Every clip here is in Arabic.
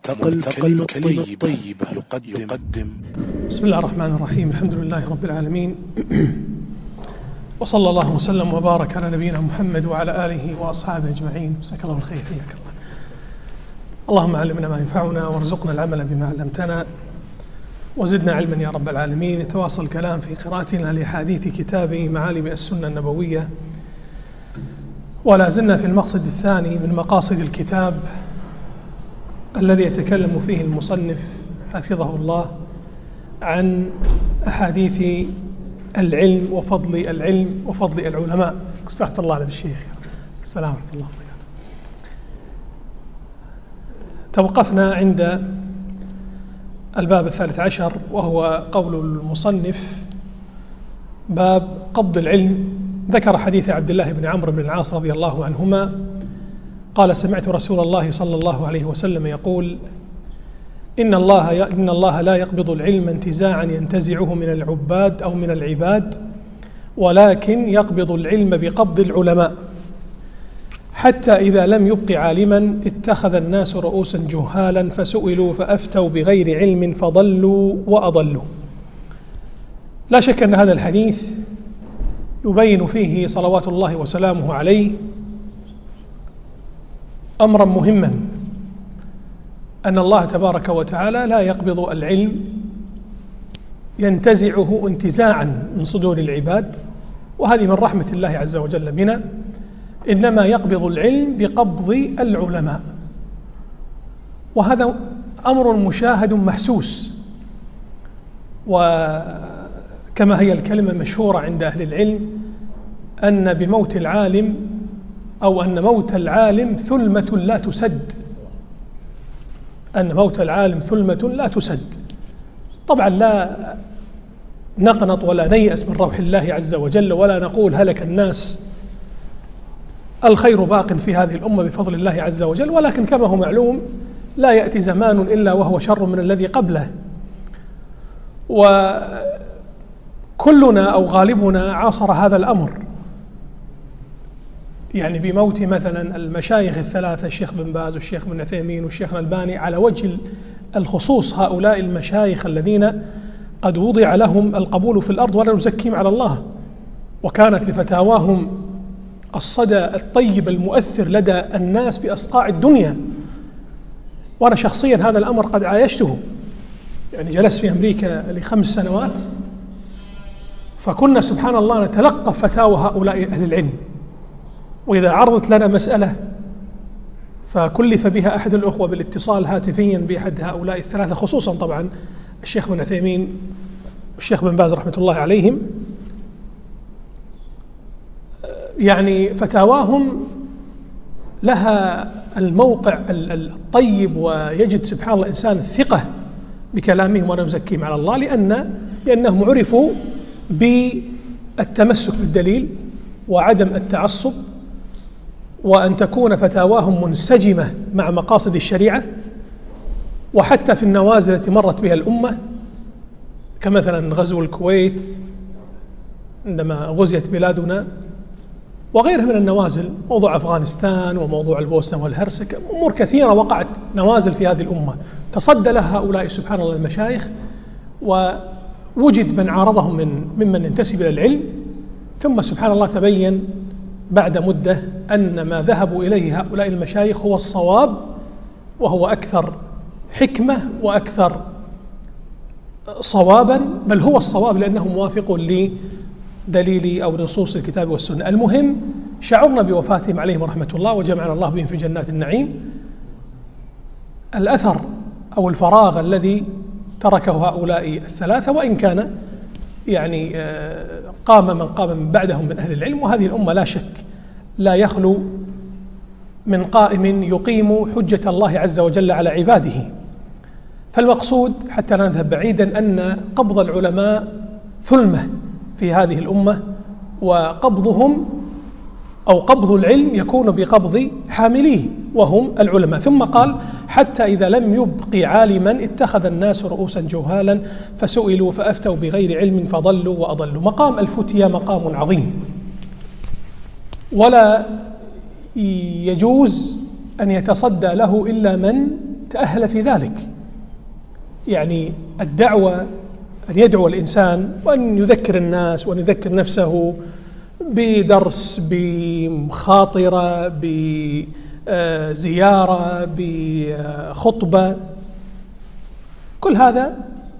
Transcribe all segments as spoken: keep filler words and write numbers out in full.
ملتقى الكلمة الطيبة يقدم, يقدم بسم الله الرحمن الرحيم. الحمد لله رب العالمين، وصلى الله وسلم وبارك على نبينا محمد وعلى آله وأصحابه أجمعين. مساك الله بالخير، حياك الله. اللهم علمنا ما ينفعنا وارزقنا العمل بما علمتنا وزدنا علما يا رب العالمين. يتواصل الكلام في قراءتنا لحديث كتاب معالم السنة النبوية، ولا زلنا في المقصد الثاني من مقاصد الكتاب الذي يتكلم فيه المصنف حفظه الله عن أحاديث العلم وفضل العلم وفضل العلماء. استغفر الله على الشيخ. السلام ورحمة الله وبركاته. توقفنا عند الباب الثالث عشر، وهو قول المصنف باب قبض العلم. ذكر حديث عبد الله بن عمرو بن العاص رضي الله عنهما قال: سمعت رسول الله صلى الله عليه وسلم يقول: إن الله إن الله لا يقبض العلم انتزاعا ينتزعه من العباد أو من العباد، ولكن يقبض العلم بقبض العلماء، حتى إذا لم يبق عالما اتخذ الناس رؤوسا جهالا فسئلوا فأفتوا بغير علم فضلوا وأضلوا. لا شك أن هذا الحديث يبين فيه صلوات الله وسلامه عليه أمرا مهما، أن الله تبارك وتعالى لا يقبض العلم ينتزعه انتزاعا من صدور العباد، وهذه من رحمة الله عز وجل بنا، إنما يقبض العلم بقبض العلماء. وهذا أمر مشاهد محسوس، وكما هي الكلمة المشهورة عند أهل العلم أن بموت العالم أو أن موت العالم ثلمة لا تسد. أن موت العالم ثلمة لا تسد. طبعا لا نقنط ولا نيأس من روح الله عز وجل، ولا نقول هلك الناس، الخير باق في هذه الأمة بفضل الله عز وجل، ولكن كما هو معلوم لا يأتي زمان إلا وهو شر من الذي قبله. وكلنا أو غالبنا عاصر هذا الأمر، يعني بموت مثلا المشايخ الثلاثة، الشيخ بن باز والشيخ بن عثيمين والشيخ الألباني على وجه الخصوص، هؤلاء المشايخ الذين قد وضع لهم القبول في الأرض ولا نزكيهم على الله، وكانت لفتاواهم الصدى الطيب المؤثر لدى الناس بأصقاع الدنيا. وأنا شخصيا هذا الأمر قد عايشته، يعني جلست في أمريكا لخمس سنوات، فكنا سبحان الله نتلقى فتاوى هؤلاء أهل العلم، وإذا عرضت لنا مسألة فكلف بها أحد الأخوة بالاتصال هاتفيا بأحد هؤلاء الثلاثة، خصوصا طبعا الشيخ بن عثيمين والشيخ بن باز رحمة الله عليهم، يعني فتاواهم لها الموقع الطيب، ويجد سبحان الله الإنسان الثقة بكلامهم ولا نزكيهم على الله، لأن لأنهم عرفوا بالتمسك بالدليل وعدم التعصب، وأن تكون فتاواهم منسجمة مع مقاصد الشريعة. وحتى في النوازل التي مرت بها الأمة، كمثلا غزو الكويت عندما غزيت بلادنا، وغيرها من النوازل، موضوع أفغانستان وموضوع البوسنة والهرسك، أمور كثيرة وقعت نوازل في هذه الأمة تصدى لها هؤلاء سبحان الله المشايخ، ووجد من عارضهم من ممن ينتسب إلى العلم، ثم سبحان الله تبين بعد مدة أن ما ذهبوا إليه هؤلاء المشايخ هو الصواب، وهو أكثر حكمة وأكثر صوابا، بل هو الصواب لأنه موافق لدليل أو نصوص الكتاب والسنة. المهم شعرنا بوفاتهم عليهم رحمة الله، وجمعنا الله بهم في جنات النعيم. الأثر أو الفراغ الذي تركه هؤلاء الثلاثة، وإن كان يعني قام من قام من بعدهم من أهل العلم، وهذه الأمة لا شك لا يخلو من قائم يقيم حجة الله عز وجل على عباده. فالمقصود حتى لا نذهب بعيدا أن قبض العلماء ثلمة في هذه الأمة، وقبضهم أو قبض العلم يكون بقبض حامليه وهم العلماء. ثم قال: حتى إذا لم يبق عالما اتخذ الناس رؤوسا جهالا فسئلوا فأفتوا بغير علم فضلوا وأضلوا. مقام الفتية مقام عظيم، ولا يجوز أن يتصدى له إلا من تأهل في ذلك. يعني الدعوة أن يدعو الإنسان وأن يذكر الناس وأن يذكر نفسه بدرس، بخاطرة، بزيارة، بخطبة، كل هذا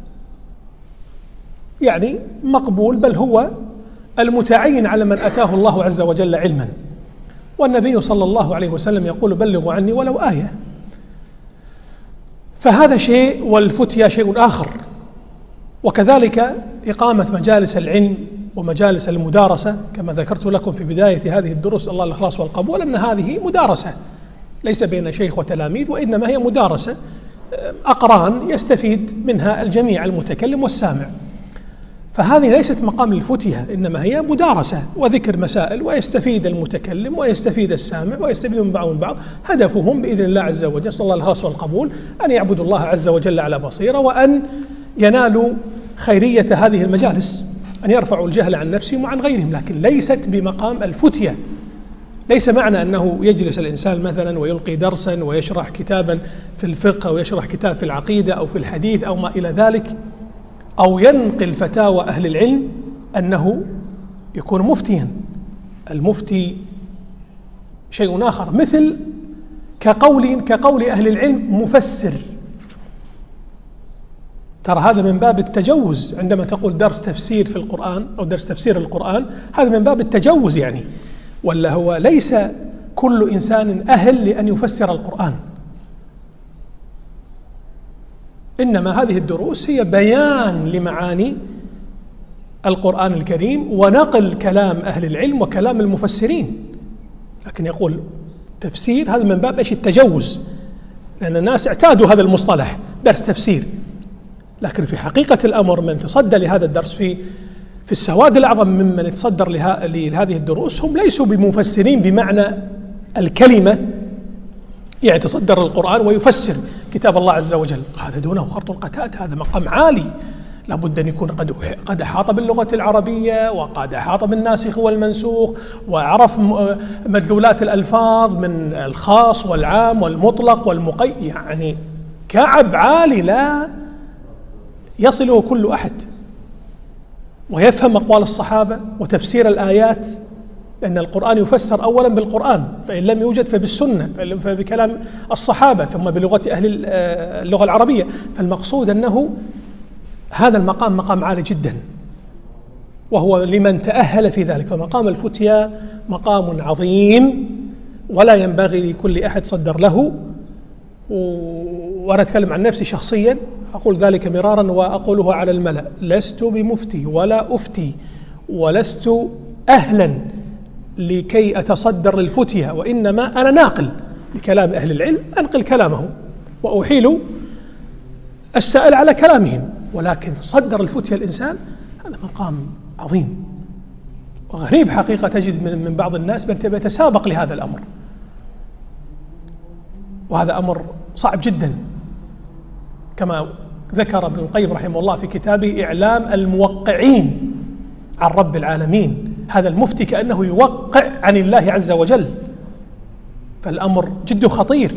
يعني مقبول، بل هو المتعين على من أتاه الله عز وجل علما. والنبي صلى الله عليه وسلم يقول: بلغوا عني ولو آية. فهذا شيء، والفتيا شيء آخر. وكذلك إقامة مجالس العلم ومجالس المدارسة، كما ذكرت لكم في بداية هذه الدروس، الله الإخلاص والقبول، أن هذه مدارسة ليس بين شيخ وتلاميذ، وإنما هي مدارسة أقران يستفيد منها الجميع، المتكلم والسامع. فهذه ليست مقام الفتية، إنما هي مدارسة وذكر مسائل، ويستفيد المتكلم ويستفيد السامع ويستفيد من بعض من بعض. هدفهم بإذن الله عز وجل، صلى الله الإخلاص والقبول، أن يعبدوا الله عز وجل على بصيرة، وأن ينالوا خيرية هذه المجالس، أن يرفعوا الجهل عن نفسهم وعن غيرهم، لكن ليست بمقام الفتية. ليس معنى أنه يجلس الإنسان مثلا ويلقي درسا ويشرح كتابا في الفقه أو يشرح كتاب في العقيدة أو في الحديث أو ما إلى ذلك، أو ينقل فتاوى أهل العلم، أنه يكون مفتيا. المفتي شيء آخر، مثل كقول كقول أهل العلم مفسر. ترى هذا من باب التجوز، عندما تقول درس تفسير في القرآن أو درس تفسير القرآن، هذا من باب التجوز يعني، ولا هو ليس كل إنسان أهل لأن يفسر القرآن. إنما هذه الدروس هي بيان لمعاني القرآن الكريم ونقل كلام أهل العلم وكلام المفسرين. لكن يقول تفسير، هذا من باب إيش؟ التجوز، لأن الناس اعتادوا هذا المصطلح درس تفسير. لكن في حقيقة الأمر من تصدى لهذا الدرس في في السواد الأعظم ممن يتصدر لهذه الدروس هم ليسوا بمفسرين بمعنى الكلمة، يعني يتصدر القرآن ويفسر كتاب الله عز وجل، هذا دونه خرط القتاد، هذا مقام عالي، لابد أن يكون قد قد أحاط باللغة العربية، وقد أحاط بالناسخ والمنسوخ، وعرف مدلولات الألفاظ من الخاص والعام والمطلق والمقيد، يعني كعب عالي لا يصله كل أحد، ويفهم أقوال الصحابة وتفسير الآيات، لأن القرآن يفسر أولا بالقرآن، فإن لم يوجد فبالسنة، فبكلام الصحابة، ثم بلغة أهل اللغة العربية. فالمقصود أنه هذا المقام مقام عالي جدا، وهو لمن تأهل في ذلك. فمقام الفتيا مقام عظيم، ولا ينبغي لكل أحد صدر له. وأنا أتكلم عن نفسي شخصيا، أقول ذلك مرارا وأقوله على الملأ: لست بمفتي ولا أفتي، ولست أهلا لكي أتصدر للفتية، وإنما أنا ناقل لكلام أهل العلم، أنقل كلامه وأحيل السائل على كلامهم. ولكن صدر الفتية الإنسان، هذا مقام عظيم وغريب حقيقة. تجد من بعض الناس من يتسابق لهذا الأمر، وهذا أمر صعب جدا، كما ذكر ابن القيم رحمه الله في كتابه إعلام الموقعين عن رب العالمين. هذا المفتي كأنه يوقع عن الله عز وجل، فالأمر جد خطير.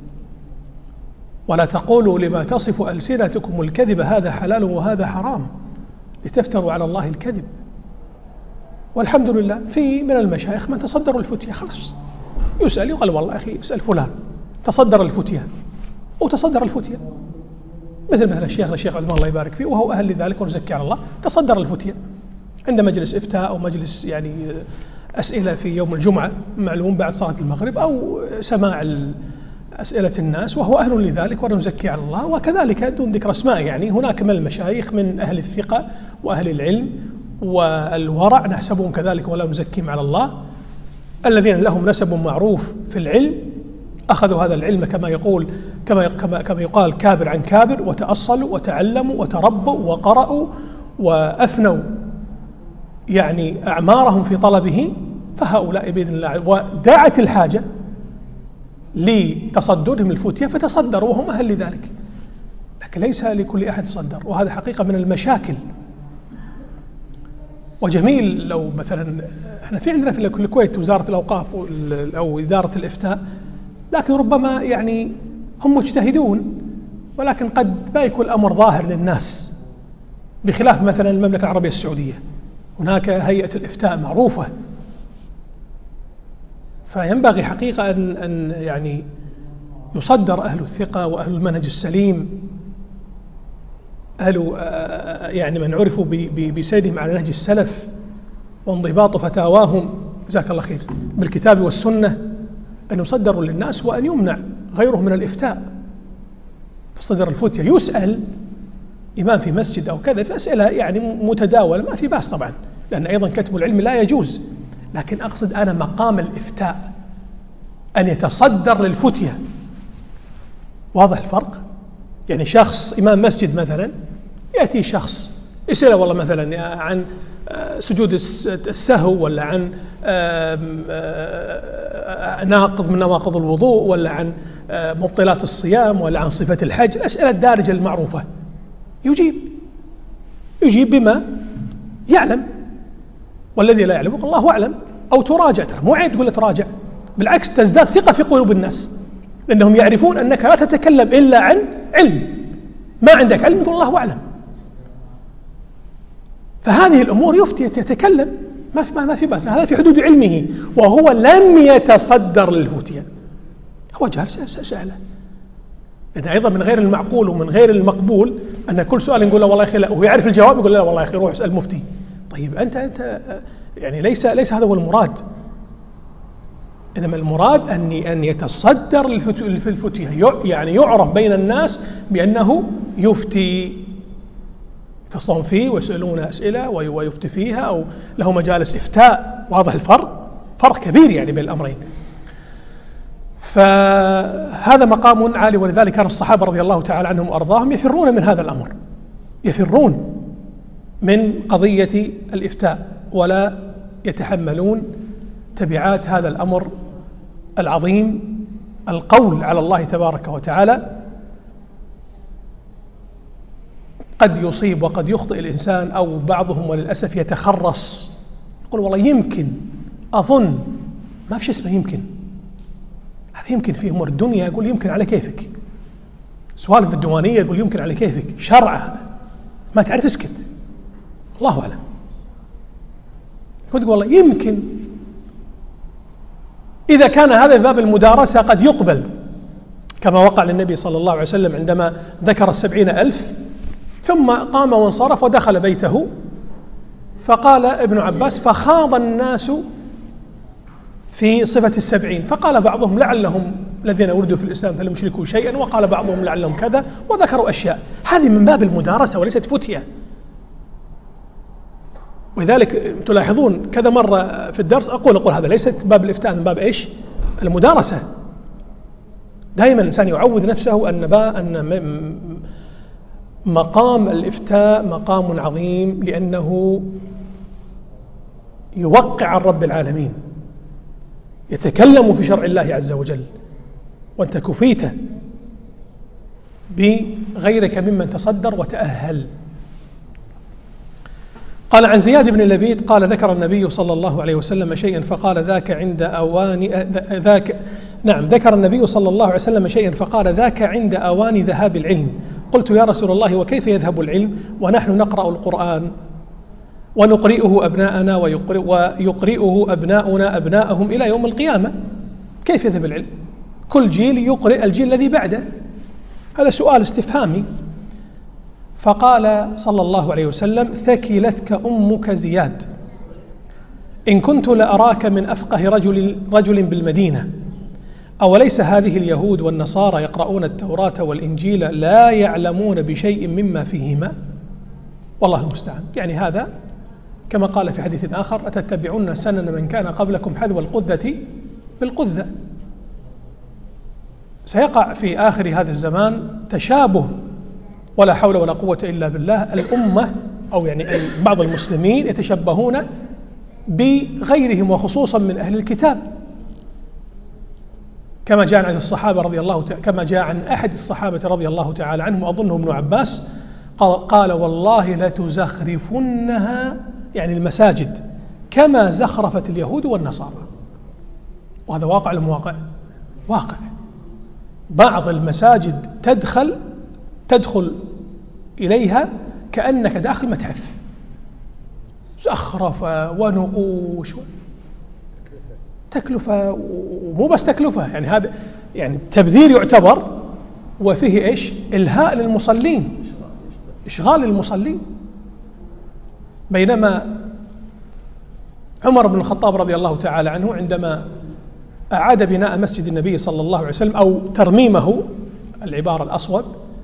ولا تقولوا لما تصف ألسنتكم الكذب هذا حلال وهذا حرام لتفتروا على الله الكذب. والحمد لله في من المشايخ من تصدروا الفتية، خلاص يسأل يقال والله أخي اسأل فلان تصدر الفتية وتصدر الفتية، مثل مثل الشيخ الشيخ عثمان الله يبارك فيه، وهو أهل لذلك ونزكي على الله، تصدر الفتية عند مجلس إفتاء أو مجلس يعني أسئلة في يوم الجمعة معلوم بعد صلاة المغرب، أو سماع أسئلة الناس، وهو أهل لذلك ونزكي على الله. وكذلك دون ذكر أسماء، يعني هناك من المشايخ من أهل الثقة وأهل العلم والورع نحسبهم كذلك ولا نزكيهم على الله، الذين لهم نسب معروف في العلم، أخذوا هذا العلم كما يقول كما كما كما يقال كابر عن كابر، وتأصلوا وتعلموا وتربوا وقرأوا وأفنوا يعني أعمارهم في طلبه. فهؤلاء بإذن الله وداعت الحاجة لتصدرهم الفتية فتصدروا وهم أهل لذلك، لكن ليس لكل أحد تصدر، وهذا حقيقة من المشاكل. وجميل لو مثلا احنا في عندنا في الكويت وزارة الأوقاف أو إدارة الإفتاء، لكن ربما يعني هم مجتهدون، ولكن قد ما يكون الأمر ظاهر للناس، بخلاف مثلا المملكة العربية السعودية، هناك هيئة الإفتاء معروفة. فينبغي حقيقة أن أن يعني يصدر أهل الثقة وأهل المنهج السليم، أهل يعني من عرفوا بسيرهم على نهج السلف وانضباط فتاواهم جزاك الله خير بالكتاب والسنة، أن يصدروا للناس وأن يمنع غيره من الإفتاء. تصدر الفتية، يسأل إمام في مسجد أو كذا في أسئلة يعني متداولة ما في بأس طبعا، لأن أيضا كتب العلم لا يجوز، لكن أقصد أنا مقام الإفتاء أن يتصدر للفتية. واضح الفرق؟ يعني شخص إمام مسجد مثلا يأتي شخص يسأله والله مثلا عن سجود السهو، ولا عن ناقض من نواقض الوضوء، ولا عن مبطلات الصيام، ولا عن صفة الحج، الأسئلة الدارجة المعروفة، يجيب يجيب بما يعلم، والذي لا يعلم الله أعلم. أو تراجع، ترى مو عيب تقول له تراجع، بالعكس تزداد ثقة في قلوب الناس، لأنهم يعرفون أنك لا تتكلم إلا عن علم، ما عندك علم يقول الله أعلم. فهذه الأمور يفتي يتكلم ما في ما في بأس، هذا في حدود علمه، وهو لم يتصدر للفتية، هو جالس سأله. إذا أيضا من غير المعقول ومن غير المقبول أن كل سؤال نقول له والله يا أخي لا، وهو يعرف الجواب يقول له والله يا أخي روح اسأل المفتي. طيب أنت أنت يعني ليس ليس هذا هو المراد، إنما المراد أن أن يتصدر للفتية، يعني يعرف بين الناس بأنه يفتي، يتصلون فيه ويسألون أسئلة ويفتي فيها، أو له مجالس إفتاء. واضح الفرق؟ فرق كبير يعني بين الأمرين. فهذا مقام عالي، ولذلك كان الصحابة رضي الله تعالى عنهم وأرضاهم يفرون من هذا الأمر، يفرون من قضية الإفتاء، ولا يتحملون تبعات هذا الأمر العظيم، القول على الله تبارك وتعالى. قد يصيب وقد يخطئ الإنسان، أو بعضهم وللأسف يتخرص يقول والله يمكن أظن، ما في اسمه يمكن، هذا يمكن في أمور الدنيا يقول يمكن على كيفك، سوالف الديوانية يقول يمكن على كيفك، شرع ما تعرف تسكت، الله أعلم. تقول والله يمكن، إذا كان هذا باب المدارسة قد يقبل، كما وقع للنبي صلى الله عليه وسلم عندما ذكر السبعين ألف ثم قام وانصرف ودخل بيته، فقال ابن عباس فخاض الناس في صفة السبعين، فقال بعضهم لعلهم الذين ولدوا في الإسلام فلم يشركوا شيئا، وقال بعضهم لعلهم كذا، وذكروا أشياء. هذه من باب المدارسة وليست فتية. ولذلك تلاحظون كذا مرة في الدرس أقول أقول هذا ليست باب الإفتاء، من باب إيش؟ المدارسة. دائما الإنسان يعود نفسه أن أن مقام الإفتاء مقام عظيم، لأنه يوقع عن رب العالمين، يتكلم في شرع الله عز وجل، وأنت كفيت بغيرك ممن تصدر وتأهل. قال عن زياد بن لبيد قال ذكر النبي صلى الله عليه وسلم شيئا فقال ذاك عند أوان ذاك نعم ذكر النبي صلى الله عليه وسلم شيئا فقال ذاك عند أوان ذهاب العلم. قلت يا رسول الله وكيف يذهب العلم ونحن نقرأ القرآن ونقرئه أبناءنا ويقرئ ويقرئه أبناؤنا أبناءهم إلى يوم القيامة، كيف يذهب العلم؟ كل جيل يقرئ الجيل الذي بعده. هذا سؤال استفهامي. فقال صلى الله عليه وسلم ثكلتك أمك زياد، إن كنت لأراك من أفقه رجل, رجل بالمدينة، أوليس هذه اليهود والنصارى يقرؤون التوراة والإنجيل لا يعلمون بشيء مما فيهما؟ والله المستعان. يعني هذا كما قال في حديث آخر أتتبعون سنن من كان قبلكم حذو القذة بالقذة. سيقع في آخر هذا الزمان تشابه ولا حول ولا قوة إلا بالله. الأمة أو يعني بعض المسلمين يتشبهون بغيرهم وخصوصا من أهل الكتاب، كما جاء عن الصحابة رضي الله ت... كما جاء عن أحد الصحابة رضي الله تعالى عنهم وأظنه ابن عباس قال, قال والله لتزخرفنها يعني المساجد كما زخرفت اليهود والنصارى. وهذا واقع المواقع واقع. بعض المساجد تدخل تدخل إليها كأنك داخل متحف، زخرفة ونقوش تكلفة، ومو بس تكلفة، يعني هذا يعني تبذير يعتبر، وفيه إيش؟ إلهاء للمصلين، إشغال للمصلين. بينما عمر بن الخطاب رضي الله تعالى عنه عندما أعاد بناء مسجد النبي صلى الله عليه وسلم أو ترميمه، العبارة الأصوب،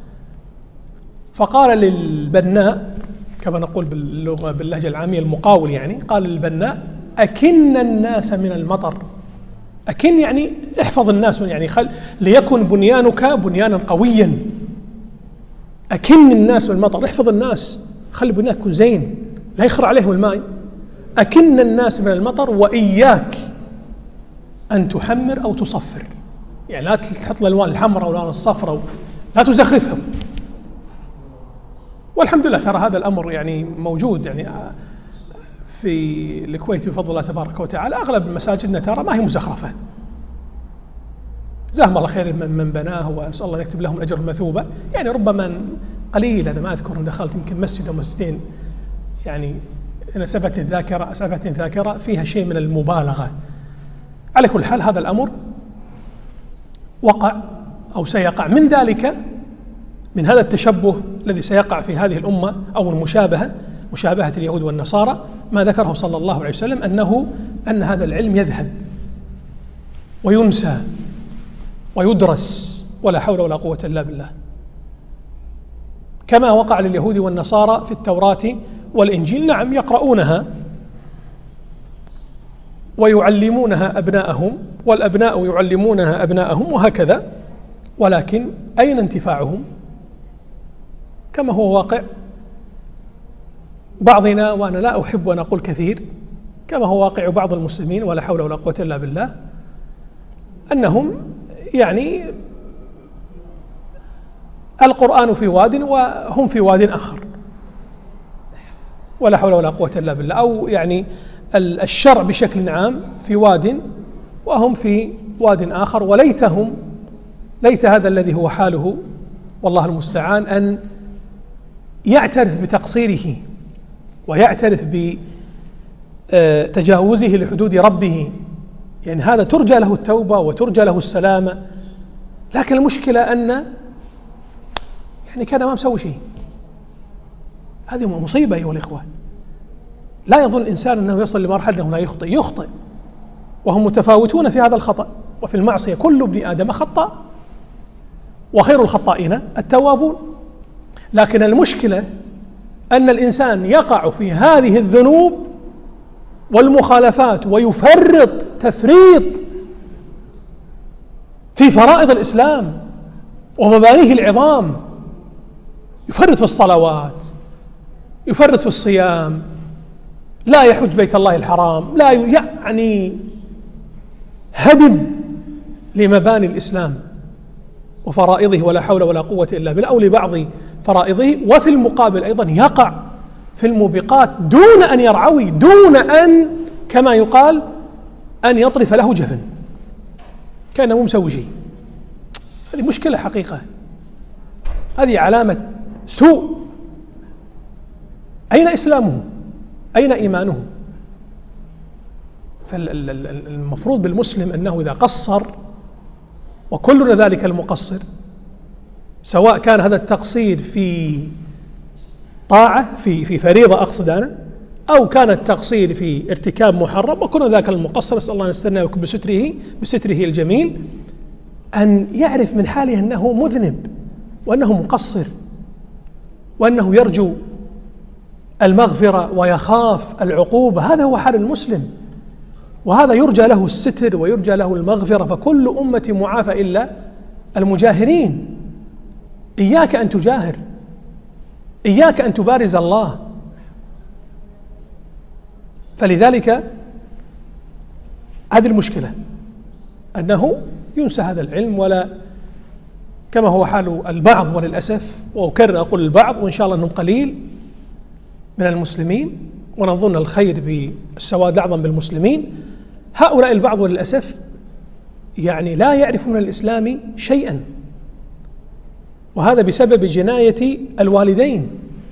فقال للبناء كما نقول باللغة باللهجة العامية المقاول، يعني قال للبناء: أكن الناس من المطر. أكن يعني احفظ الناس، يعني خل ليكن بنيانك بنيانا قويا. أكن الناس من المطر، احفظ الناس، خلي بنيانك يكون زين لا يخر عليهم الماء. أكن الناس من المطر وإياك أن تحمر أو تصفر، يعني لا تحط الألوان الحمراء والألوان الصفراء، لا تزخرفهم. والحمد لله ترى هذا الأمر يعني موجود يعني في الكويت بفضل الله تبارك وتعالى. أغلب مساجدنا ترى ما هي مزخرفة، جزاهم الله خير من, من بناه، وأسأل الله يكتب لهم أجر المثوبة. يعني ربما قليل، أنا ما أذكر أن دخلت يمكن مسجد أو مسجدين يعني أنا سبت الذاكرة سبت الذاكرة فيها شيء من المبالغة. على كل حال هذا الأمر وقع أو سيقع. من ذلك من هذا التشبه الذي سيقع في هذه الأمة أو المشابهة، مشابهة اليهود والنصارى، ما ذكره صلى الله عليه وسلم أنه أن هذا العلم يذهب وينسى ويدرس، ولا حول ولا قوة إلا بالله، كما وقع لليهود والنصارى في التوراة والإنجيل. نعم يقرؤونها ويعلمونها أبناءهم، والأبناء يعلمونها أبناءهم، وهكذا، ولكن أين انتفاعهم؟ كما هو واقع بعضنا، وأنا لا أحب أن أقول كثير، كما هو واقع بعض المسلمين، ولا حول ولا قوة إلا بالله، أنهم يعني القرآن في واد وهم في واد آخر، ولا حول ولا قوة إلا بالله، أو يعني الشرع بشكل عام في واد وهم في واد آخر. وليتهم ليت هذا الذي هو حاله والله المستعان أن يعترف بتقصيره ويعترف بتجاوزه لحدود ربه، يعني هذا ترجى له التوبة وترجى له السلامة. لكن المشكلة أن يعني كان ما مسوي شيء. هذه مصيبة أيها الإخوة. لا يظن الإنسان أنه يصل لمرحلة أنه لا يخطئ، يخطئ، وهم متفاوتون في هذا الخطأ وفي المعصية. كل ابن آدم خطأ وخير الخطائين التوابون. لكن المشكلة أن الإنسان يقع في هذه الذنوب والمخالفات ويفرط تفريط في فرائض الإسلام ومبانيه العظام، يفرط في الصلوات، يفرط في الصيام، لا يحج بيت الله الحرام، لا يعني هدم لمباني الإسلام وفرائضه، ولا حول ولا قوة إلا بالله، أو لبعض فرائضه. وفي المقابل أيضا يقع في الموبقات دون أن يرعوي، دون أن كما يقال أن يطرف له جفن، كأنه مو مسوي شيء. هذه مشكلة حقيقة، هذه علامة سوء. أين إسلامه؟ أين إيمانه؟ فالمفروض بالمسلم أنه إذا قصر، وكلنا ذلك المقصر، سواء كان هذا التقصير في طاعة في في فريضة أقصد أنا، أو كان التقصير في ارتكاب محرم، وكل ذاك المقصر نسأل الله أن يسترنا بستره بستره الجميل، أن يعرف من حاله أنه مذنب وأنه مقصر وأنه يرجو المغفرة ويخاف العقوبة. هذا هو حال المسلم، وهذا يرجى له الستر ويرجى له المغفرة. فكل أمة معافى إلا المجاهرين. إياك أن تجاهر، إياك أن تبارز الله. فلذلك هذه المشكلة، أنه ينسى هذا العلم، ولا كما هو حال البعض وللأسف، وأكرر أقول البعض، وإن شاء الله أنهم قليل من المسلمين، ونظن الخير بالسواد الأعظم بالمسلمين. هؤلاء البعض وللأسف يعني لا يعرف من الإسلام شيئا، وهذا بسبب جناية الوالدين.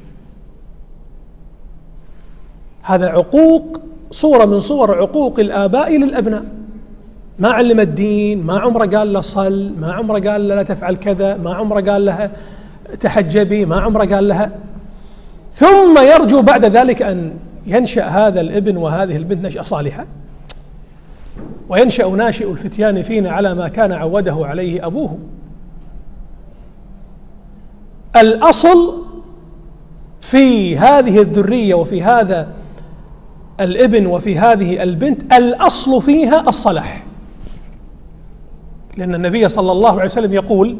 هذا عقوق، صورة من صور عقوق الآباء للأبناء. ما علم الدين، ما عمره قال له صل، ما عمره قال له لا تفعل كذا، ما عمره قال لها تحجبي، ما عمره قال لها. ثم يرجو بعد ذلك أن ينشأ هذا الابن وهذه البنت نشأة صالحة، وينشأ ناشئ الفتيان فينا على ما كان عوده عليه أبوه. الأصل في هذه الذرية وفي هذا الابن وفي هذه البنت، الأصل فيها الصلاح، لأن النبي صلى الله عليه وسلم يقول: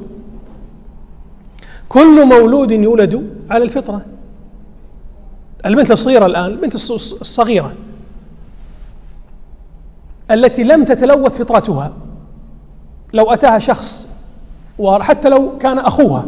كل مولود يولد على الفطرة. البنت الصغيرة الآن، البنت الصغيرة التي لم تتلوث فطرتها، لو أتاها شخص وحتى لو كان أخوها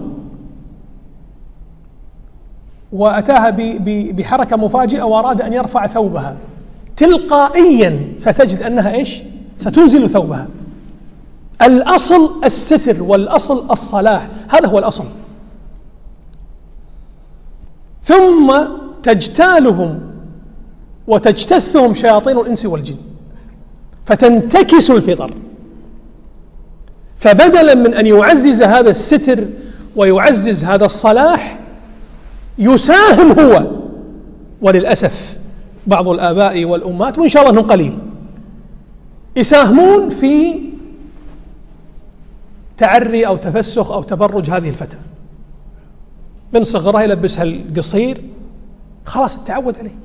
وأتاها بحركة مفاجئة وأراد أن يرفع ثوبها، تلقائيا ستجد أنها إيش؟ ستنزل ثوبها. الأصل الستر والأصل الصلاح، هذا هو الأصل. ثم تجتالهم وتجتثهم شياطين الإنس والجن فتنتكس الفطر. فبدلا من أن يعزز هذا الستر ويعزز هذا الصلاح، يساهم هو، وللأسف بعض الآباء والأمات، وإن شاء الله أنهم قليل، يساهمون في تعري أو تفسخ أو تبرج هذه الفتاة. من صغرها يلبسها القصير، خلاص تعود عليه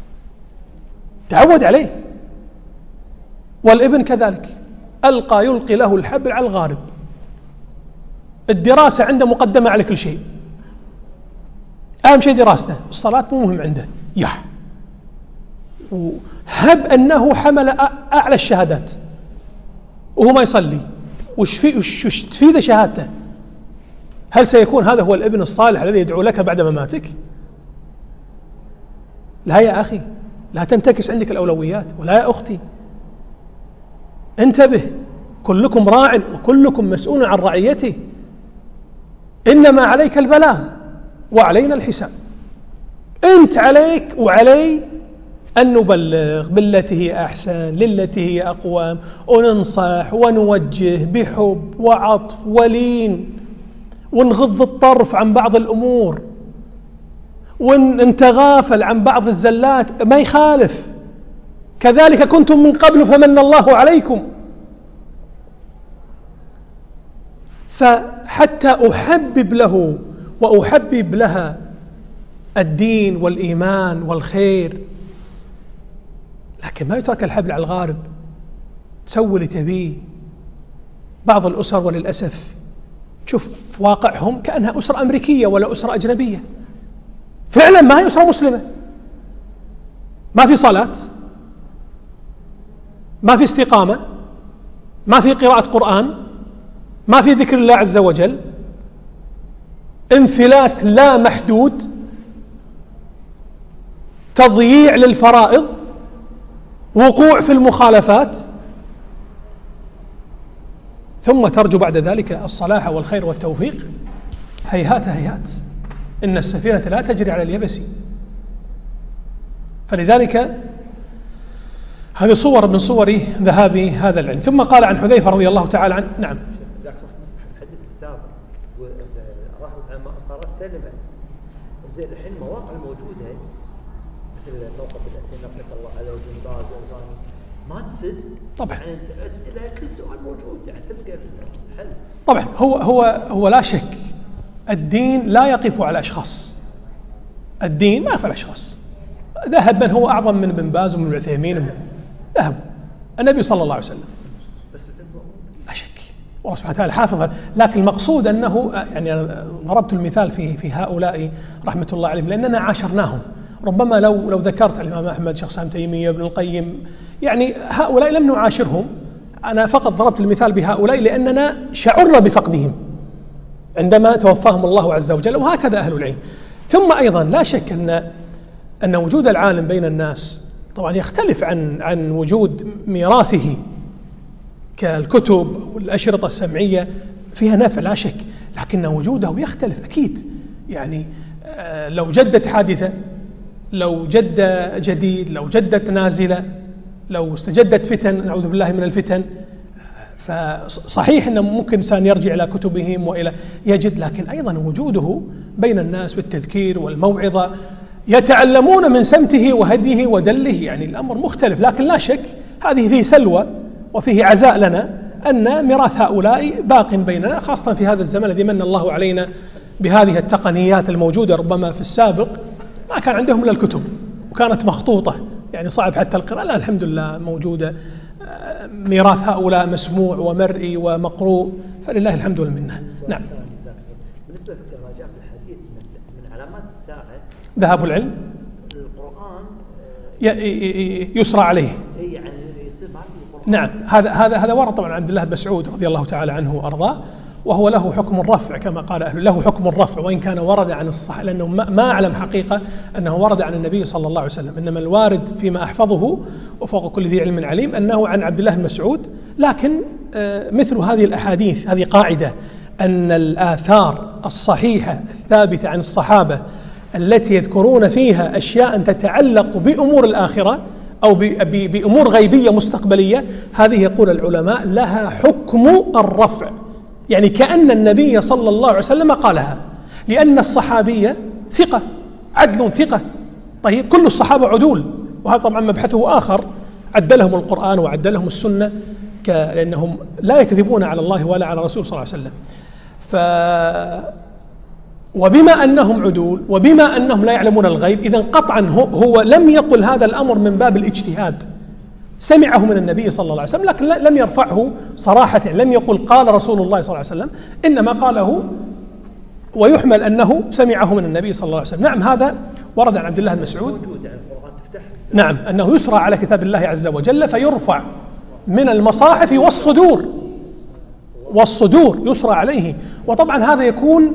تعود عليه والابن كذلك، ألقى يلقي له الحبل على الغارب. الدراسة عنده مقدمة على كل شيء، أهم شيء دراسته، الصلاة مو مهم عنده، يح وهب أنه حمل أعلى الشهادات وهو ما يصلي، وش في وش تفيد شهادته؟ هل سيكون هذا هو الابن الصالح الذي يدعو لك بعد مماتك؟ لا يا أخي، لا تنتكس عندك الأولويات. ولا يا أختي، انتبه، كلكم راع وكلكم مسؤول عن رعيته، إنما عليك البلاغ وعلينا الحساب. أنت عليك وعلي أن نبلغ بالتي هي أحسن، للتي هي أقوم، وننصح ونوجه بحب وعطف ولين، ونغض الطرف عن بعض الأمور، ونتغافل عن بعض الزلات، ما يخالف. كذلك كنتم من قبل فمن الله عليكم. فحتى أحبب له وأحبب لها الدين والإيمان والخير، لكن ما يترك الحبل على الغارب، تسوي اللي تبيه. بعض الأسر وللأسف شوف في واقعهم كأنها أسرة أمريكية ولا أسرة أجنبية، فعلا ما هي أسرة مسلمة. ما في صلاة، ما في استقامة، ما في قراءة قرآن، ما في ذكر الله عز وجل، انفلات لا محدود، تضييع للفرائض، وقوع في المخالفات، ثم ترجو بعد ذلك الصلاح والخير والتوفيق. هيهات هيهات، إن السفينة لا تجري على اليبس. فلذلك هذه صور من صور ذهاب هذا العلم. ثم قال عن حذيفة رضي الله تعالى عنه. نعم. الحديث السابق ورحمة صارت كلمة زي الحين مواقع موجودة مثل موقع بالأسئلة نقل الله على وجه باز وأزاني ما تسد طبعا، يعني أسئلة كل سؤال موجود يعني تلقى حل. طبعا هو هو هو لا شك الدين لا يقف على أشخاص، الدين ما يقف على أشخاص. ذهب من هو أعظم من ابن باز ومن العثيمين، ذهب النبي صلى الله عليه وسلم، لا شك، والله سبحانه وتعالى حافظ. لكن المقصود أنه يعني أنا ضربت المثال في في هؤلاء رحمة الله عليهم لأننا عاشرناهم. ربما لو لو ذكرت الإمام أحمد، شيخ سام تيمية، ابن القيم، يعني هؤلاء لم نعاشرهم، أنا فقط ضربت المثال بهؤلاء لأننا شعرنا بفقدهم عندما توفاهم الله عز وجل، وهكذا أهل العلم. ثم أيضا لا شك أن أن وجود العالم بين الناس طبعا يختلف عن عن وجود ميراثه كالكتب والأشرطة السمعية فيها نفع لا شك، لكن وجوده يختلف أكيد. يعني لو جدت حادثة، لو جد جديد، لو جدت نازلة، لو استجدت فتن نعوذ بالله من الفتن، فصحيح أنه ممكن إنسان يرجع إلى كتبهم وإلى يجد، لكن أيضا وجوده بين الناس بالتذكير والموعظة يتعلمون من سمته وهديه ودله، يعني الأمر مختلف. لكن لا شك هذه فيه سلوى وفيه عزاء لنا أن ميراث هؤلاء باق بيننا، خاصة في هذا الزمن الذي من الله علينا بهذه التقنيات الموجودة. ربما في السابق ما كان عندهم إلا الكتب وكانت مخطوطة، يعني صعب حتى القراءة. لا الحمد لله موجودة، ميراث هؤلاء مسموع ومرئي ومقروء، فلله الحمد والمنة. نعم. بالنسبة لما جاء في الحديث من علامات الساعة ذهاب العلم، القرآن يسرى عليه. يعني يصير معك القرآن. نعم، هذا هذا هذا ورد طبعا عبد الله بن مسعود رضي الله تعالى عنه وأرضاه، وهو له حكم الرفع كما قال أهل، له حكم الرفع وإن كان ورد عن الصحابة، لأنه ما أعلم حقيقة أنه ورد عن النبي صلى الله عليه وسلم، إنما الوارد فيما أحفظه وفوق كل ذي علم عليم أنه عن عبد الله بن مسعود. لكن مثل هذه الأحاديث، هذه قاعدة أن الآثار الصحيحة الثابتة عن الصحابة التي يذكرون فيها أشياء تتعلق بأمور الآخرة أو بأمور غيبية مستقبلية، هذه يقول العلماء لها حكم الرفع، يعني كأن النبي صلى الله عليه وسلم قالها، لأن الصحابية ثقة، عدل ثقة. طيب كل الصحابة عدول، وهذا طبعا مبحثه آخر، عدلهم القرآن وعدلهم السنة، لأنهم لا يكذبون على الله ولا على رسول صلى الله عليه وسلم. ف وبما أنهم عدول وبما أنهم لا يعلمون الغيب، إذن قطعا هو لم يقل هذا الأمر من باب الاجتهاد، سمعه من النبي صلى الله عليه وسلم، لكن لم يرفعه صراحة، لم يقل قال رسول الله صلى الله عليه وسلم، إنما قاله ويحمل أنه سمعه من النبي صلى الله عليه وسلم. نعم، هذا ورد عن عبد الله بن مسعود، نعم، أنه يسرى على كتاب الله عز وجل فيرفع من المصاحف والصدور، والصدور يسرى عليه. وطبعا هذا يكون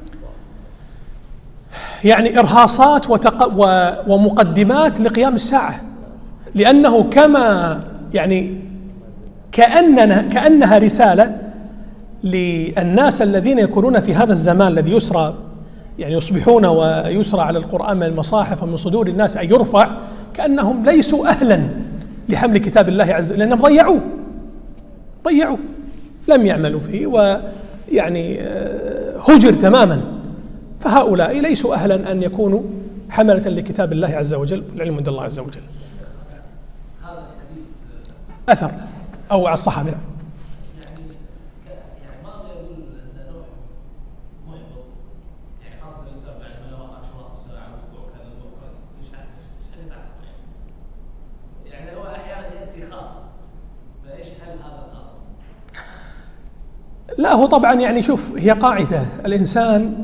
يعني إرهاصات وتق... و... ومقدمات لقيام الساعة، لأنه كما يعني كأننا كأنها رسالة للناس الذين يكونون في هذا الزمان الذي يسرى، يعني يصبحون ويسرى على القرآن من المصاحف ومن صدور الناس أن يرفع، كأنهم ليسوا أهلا لحمل كتاب الله عز وجل، لأنهم ضيعوه ضيعوه لم يعملوا فيه، ويعني هجر تماما. فهؤلاء ليسوا أهلا أن يكونوا حملة لكتاب الله عز وجل، العلم عند الله عز وجل. أثر أو على الصحابة. يعني يعني ما يقول أن نوح محبط، يعني خاصة الإنسان بعد ما يرى أشراط الساعة وكذا وكذا مش عارف ايش تعرف يعني يعني هو أحيانا يأتي خاطر، فإيش حل هذا الخاطر؟ لا هو طبعا يعني شوف، هي قاعدة، الإنسان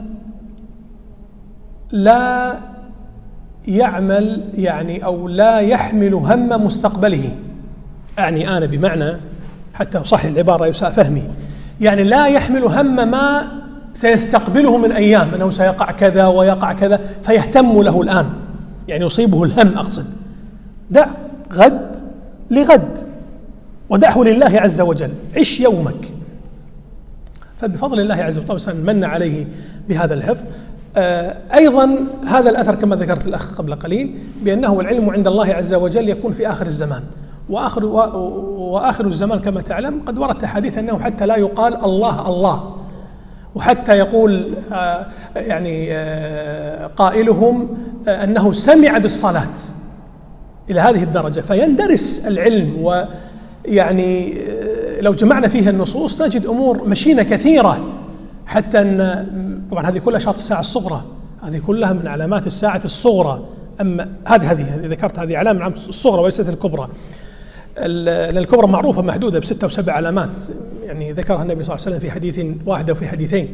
لا يعمل يعني أو لا يحمل هم مستقبله، يعني أنا بمعنى حتى صح العبارة يساء فهمي، يعني لا يحمل هم ما سيستقبله من أيام، أنه سيقع كذا ويقع كذا فيهتم له الآن، يعني يصيبه الهم. أقصد دع غد لغد ودعه لله عز وجل، عش يومك. فبفضل الله عز وجل من عليه بهذا الحفظ. أيضا هذا الأثر كما ذكرت الأخ قبل قليل بأنه العلم عند الله عز وجل يكون في آخر الزمان، وآخر, وآخر الزمان كما تعلم قد ورد حديث أنه حتى لا يقال الله الله، وحتى يقول يعني قائلهم أنه سمع بالصلاة إلى هذه الدرجة، فيندرس العلم. ويعني لو جمعنا فيها النصوص نجد أمور مشينة كثيرة، حتى أن طبعا هذه كلها أشراط الساعة الصغرى، هذه كلها من علامات الساعة الصغرى. أما هذه هذه ذكرت هذه علامة من الصغرى وليست الكبرى، لأن الكبرى معروفة محدودة بستة وسبع علامات، يعني ذكرها النبي صلى الله عليه وسلم في حديث واحد وفي حديثين.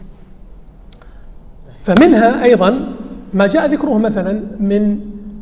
فمنها أيضا ما جاء ذكره مثلا من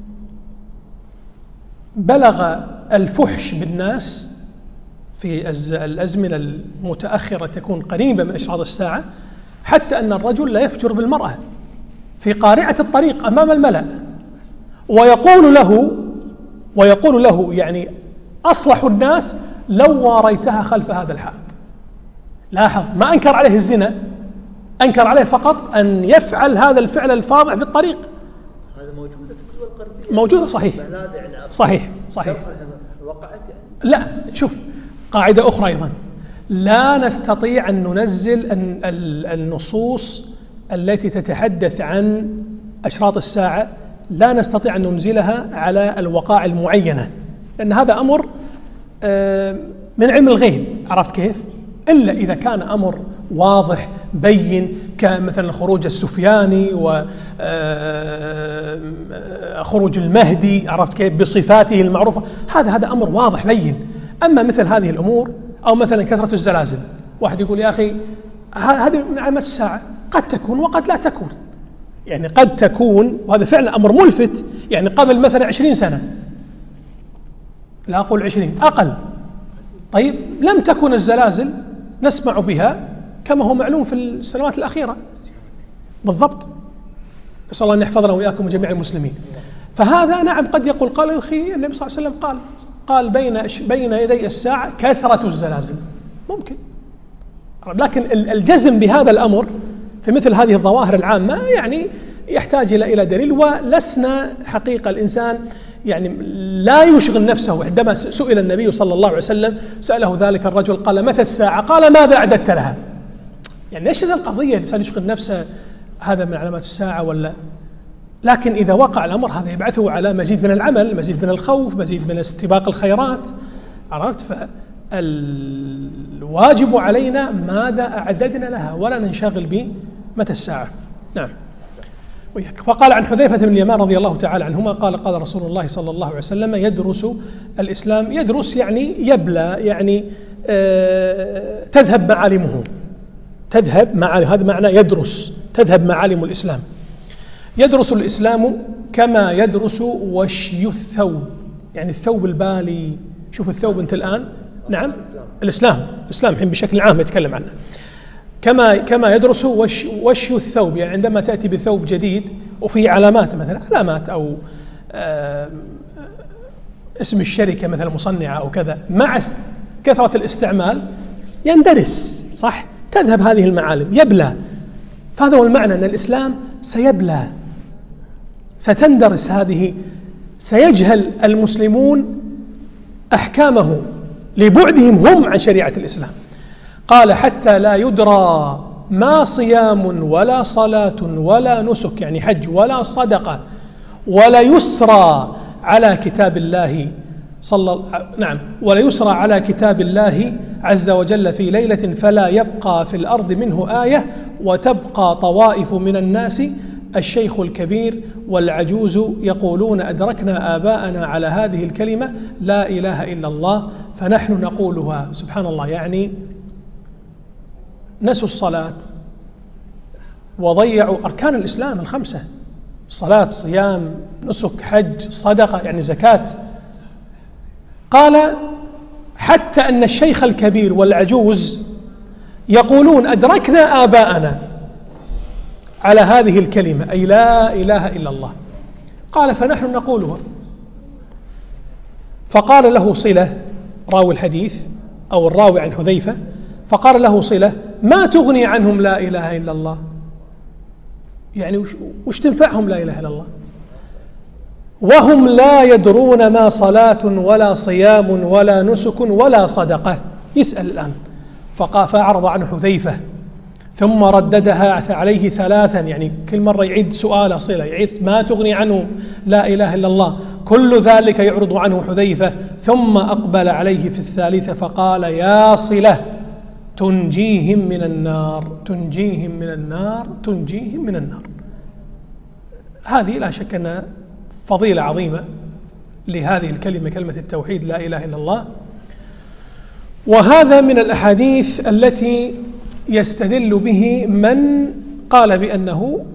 بلغ الفحش بالناس في الأزمنة المتأخرة تكون قريبة من أشراط الساعة، حتى أن الرجل لا يفجر بالمرأة في قارعة الطريق أمام الملأ، ويقول له ويقول له يعني أصلح الناس لو واريتها خلف هذا الحائط. لاحظ ما أنكر عليه الزنا، أنكر عليه فقط أن يفعل هذا الفعل الفاضح بالطريق. هذا موجودة في الدول الغربية، موجودة صحيح صحيح صحيح. وقعت لا شوف قاعدة أخرى أيضا، لا نستطيع أن ننزل النصوص التي تتحدث عن أشراط الساعة، لا نستطيع أن ننزلها على الوقائع المعينة، لأن هذا أمر من علم الغيب، عرفت كيف؟ إلا إذا كان أمر واضح بين كمثلا خروج السفياني وخروج المهدي، عرفت كيف؟ بصفاته المعروفة، هذا هذا أمر واضح بين. أما مثل هذه الأمور أو مثلا كثرة الزلازل، واحد يقول يا أخي هذه من علامات الساعة، قد تكون وقد لا تكون، يعني قد تكون، وهذا فعلا أمر ملفت، يعني قبل مثلا عشرين سنة، لا أقول عشرين أقل، طيب لم تكن الزلازل نسمع بها كما هو معلوم في السنوات الأخيرة بالضبط، نسأل الله أن يحفظنا وإياكم وجميع المسلمين. فهذا نعم قد يقول قال أخي النبي صلى الله عليه وسلم قال قال بين بين يدي الساعة كثرة الزلازل، ممكن، لكن الجزم بهذا الأمر في مثل هذه الظواهر العامة يعني يحتاج إلى إلى دليل، ولسنا حقيقة الإنسان يعني لا يشغل نفسه. عندما سئل النبي صلى الله عليه وسلم سأله ذلك الرجل قال متى الساعة؟ قال ماذا أعددت لها؟ يعني ليش هذه القضية الإنسان يشغل نفسه هذا من علامات الساعة ولا؟ لكن إذا وقع الأمر هذا يبعثه على مزيد من العمل، مزيد من الخوف، مزيد من استباق الخيرات، عرفت؟ فالواجب علينا ماذا أعددنا لها ولا ننشغل بمتى الساعة. نعم. فقال عن حذيفة بن اليمان رضي الله تعالى عنهما قال قال رسول الله صلى الله عليه وسلم يدرس الإسلام، يدرس يعني يبلى، يعني آه تذهب معالمه، تذهب معالم، هذا معنى يدرس، تذهب معالم الإسلام. يدرس الإسلام كما يدرس وشي الثوب، يعني الثوب البالي، شوف الثوب أنت الآن، نعم الإسلام، الإسلام حين بشكل عام يتكلم عنه، كما كما يدرس وش وشي الثوب، يعني عندما تأتي بثوب جديد وفيه علامات، مثلا علامات أو اسم الشركة مثلا مصنعة أو كذا، مع كثرة الاستعمال يندرس، صح؟ تذهب هذه المعالم، يبلى. فهذا هو المعنى، أن الإسلام سيبلى، ستندرس هذه، سيجهل المسلمون أحكامه لبعدهم هم عن شريعة الإسلام. قال حتى لا يدرى ما صيام ولا صلاة ولا نسك، يعني حج ولا صدقة، ولا يسرى على كتاب الله صلى نعم ولا يسرى على كتاب الله عز وجل في ليلة فلا يبقى في الأرض منه آية، وتبقى طوائف من الناس الشيخ الكبير والعجوز يقولون أدركنا آباءنا على هذه الكلمة لا إله إلا الله فنحن نقولها. سبحان الله، يعني نسوا الصلاة وضيعوا أركان الإسلام الخمسة، صلاة، صيام، نسك، حج، صدقة، يعني زكاة. قال حتى أن الشيخ الكبير والعجوز يقولون أدركنا آباءنا على هذه الكلمة، أي لا إله إلا الله. قال فنحن نقولها. فقال له صلة راوي الحديث أو الراوي عن حذيفة، فقال له صلة ما تغني عنهم لا إله إلا الله، يعني وش, وش تنفعهم لا إله إلا الله وهم لا يدرون ما صلاة ولا صيام ولا نسك ولا صدقة. يسأل الآن، فأعرض عنه حذيفة ثم رددها عليه ثلاثا، يعني كل مرة يعيد سؤال صلة، يعيد ما تغني عنه لا إله إلا الله، كل ذلك يعرض عنه حذيفة، ثم أقبل عليه في الثالثة فقال يا صلة تنجيهم من النار، تنجيهم من النار، تنجيهم من النار. هذه لا شك أنها فضيلة عظيمة لهذه الكلمة، كلمة التوحيد لا إله إلا الله. وهذا من الأحاديث التي يستدل به من قال بأنه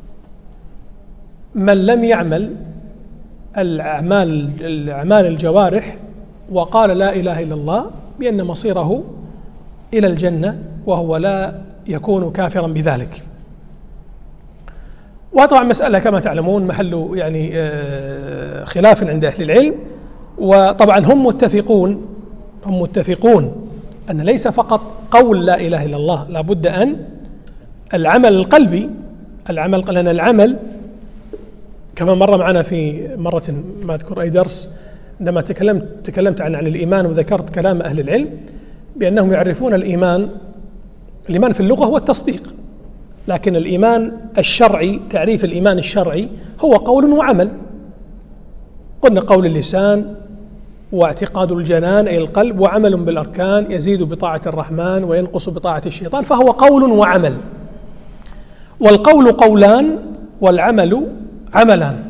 من لم يعمل الأعمال الأعمال الجوارح وقال لا إله إلا الله بأن مصيره إلى الجنة، وهو لا يكون كافرا بذلك. وطبعا مسألة كما تعلمون محل يعني خلاف عند أهل العلم، وطبعا هم متفقون هم متفقون أن ليس فقط قول لا إله إلا الله، لا بد أن العمل القلبي، العمل لأن العمل كما مر معنا في مرة ما أذكر أي درس عندما تكلمت تكلمت عن عن الإيمان، وذكرت كلام أهل العلم بأنهم يعرفون الإيمان، الإيمان في اللغة هو التصديق، لكن الإيمان الشرعي، تعريف الإيمان الشرعي هو قول وعمل. قلنا قول اللسان واعتقاد الجنان أي القلب، وعمل بالأركان يزيد بطاعة الرحمن وينقص بطاعة الشيطان، فهو قول وعمل. والقول قولان والعمل عملان.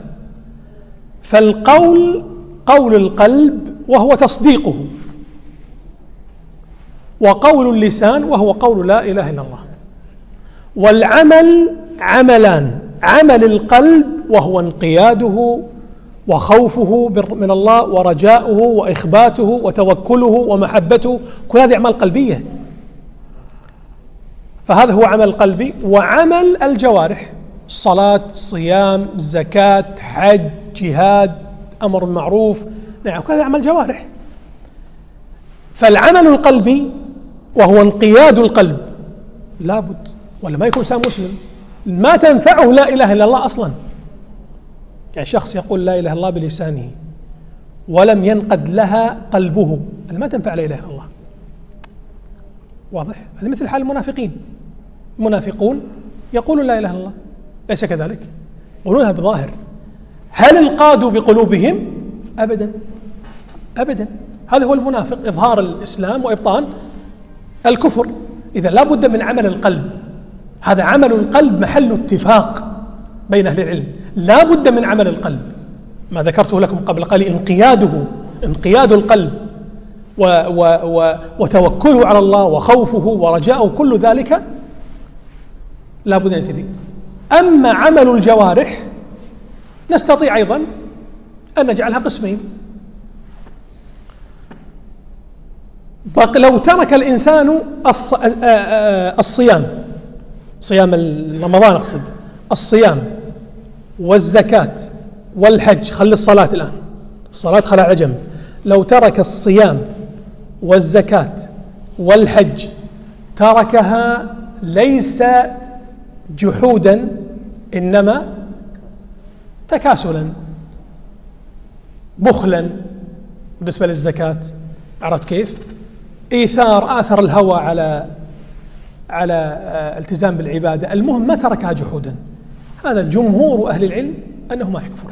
فالقول قول القلب وهو تصديقه، وقول اللسان وهو قول لا إله إلا الله. والعمل عملان، عمل القلب وهو انقياده وخوفه من الله ورجاؤه وإخباته وتوكله ومحبته، كل هذه أعمال قلبية، فهذا هو عمل قلبي. وعمل الجوارح، صلاة، صيام، زكاة، حج، جهاد، أمر معروف، نعم كل هذا عمل جوارح. فالعمل القلبي وهو انقياد القلب لابد، ولا ما يكون إنسان مسلم ما تنفعه لا إله إلا الله أصلا. يعني شخص يقول لا إله إلا الله بلسانه ولم ينقد لها قلبه، ما تنفع لا إله إلا الله. واضح؟ هذا مثل حال المنافقين. المنافقون يقولون لا إله إلا الله، ليس كذلك؟ يقولونها بظاهر. هل انقادوا بقلوبهم؟ أبدا أبدا. هذا هو المنافق، إظهار الإسلام وإبطان الكفر. إذا لا بد من عمل القلب، هذا عمل القلب محل اتفاق بين أهل العلم، لا بد من عمل القلب. ما ذكرته لكم قبل قليل، انقياده، انقياد القلب و و و وتوكله على الله وخوفه ورجاؤه، كل ذلك لا بد أن يتم. أما عمل الجوارح نستطيع أيضا أن نجعلها قسمين. لو ترك الإنسان الصيام، صيام رمضان أقصد، الصيام والزكاة والحج، خلي الصلاة الآن، الصلاة خلع على جنب. لو ترك الصيام والزكاة والحج تركها ليس جحودا إنما تكاسلا، بخلا. بالنسبة للزكاة عرفت كيف؟ إيثار، آثر الهوى على على التزام بالعبادة. المهم ما تركها جحودا. هذا جمهور أهل العلم أنه ما يكفر،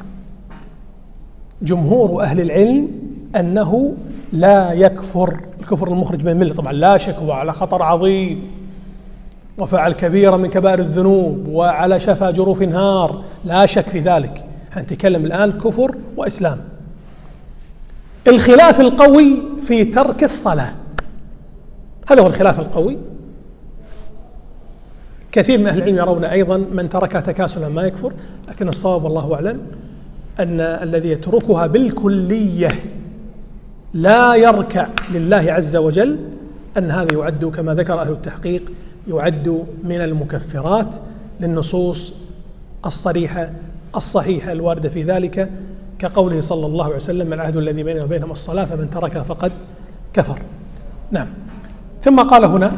جمهور أهل العلم أنه لا يكفر، الكفر المخرج من الملة طبعا لا شك، وعلى خطر عظيم وفعل كبيرة من كبائر الذنوب وعلى شفا جروف نار، لا شك في ذلك. نتكلم الآن كفر وإسلام. الخلاف القوي في ترك الصلاة، هذا هو الخلاف القوي. كثير من أهل العلم يرون أيضا من تركها تكاسلا ما يكفر، لكن الصواب والله أعلم أن الذي يتركها بالكلية لا يركع لله عز وجل أن هذا يعد كما ذكر أهل التحقيق يعد من المكفرات للنصوص الصريحة الصحيحة الواردة في ذلك، كقوله صلى الله عليه وسلم: العهد الذي بيننا وبينهم الصلاة فمن تركها فقد كفر. نعم. ثم قال هنا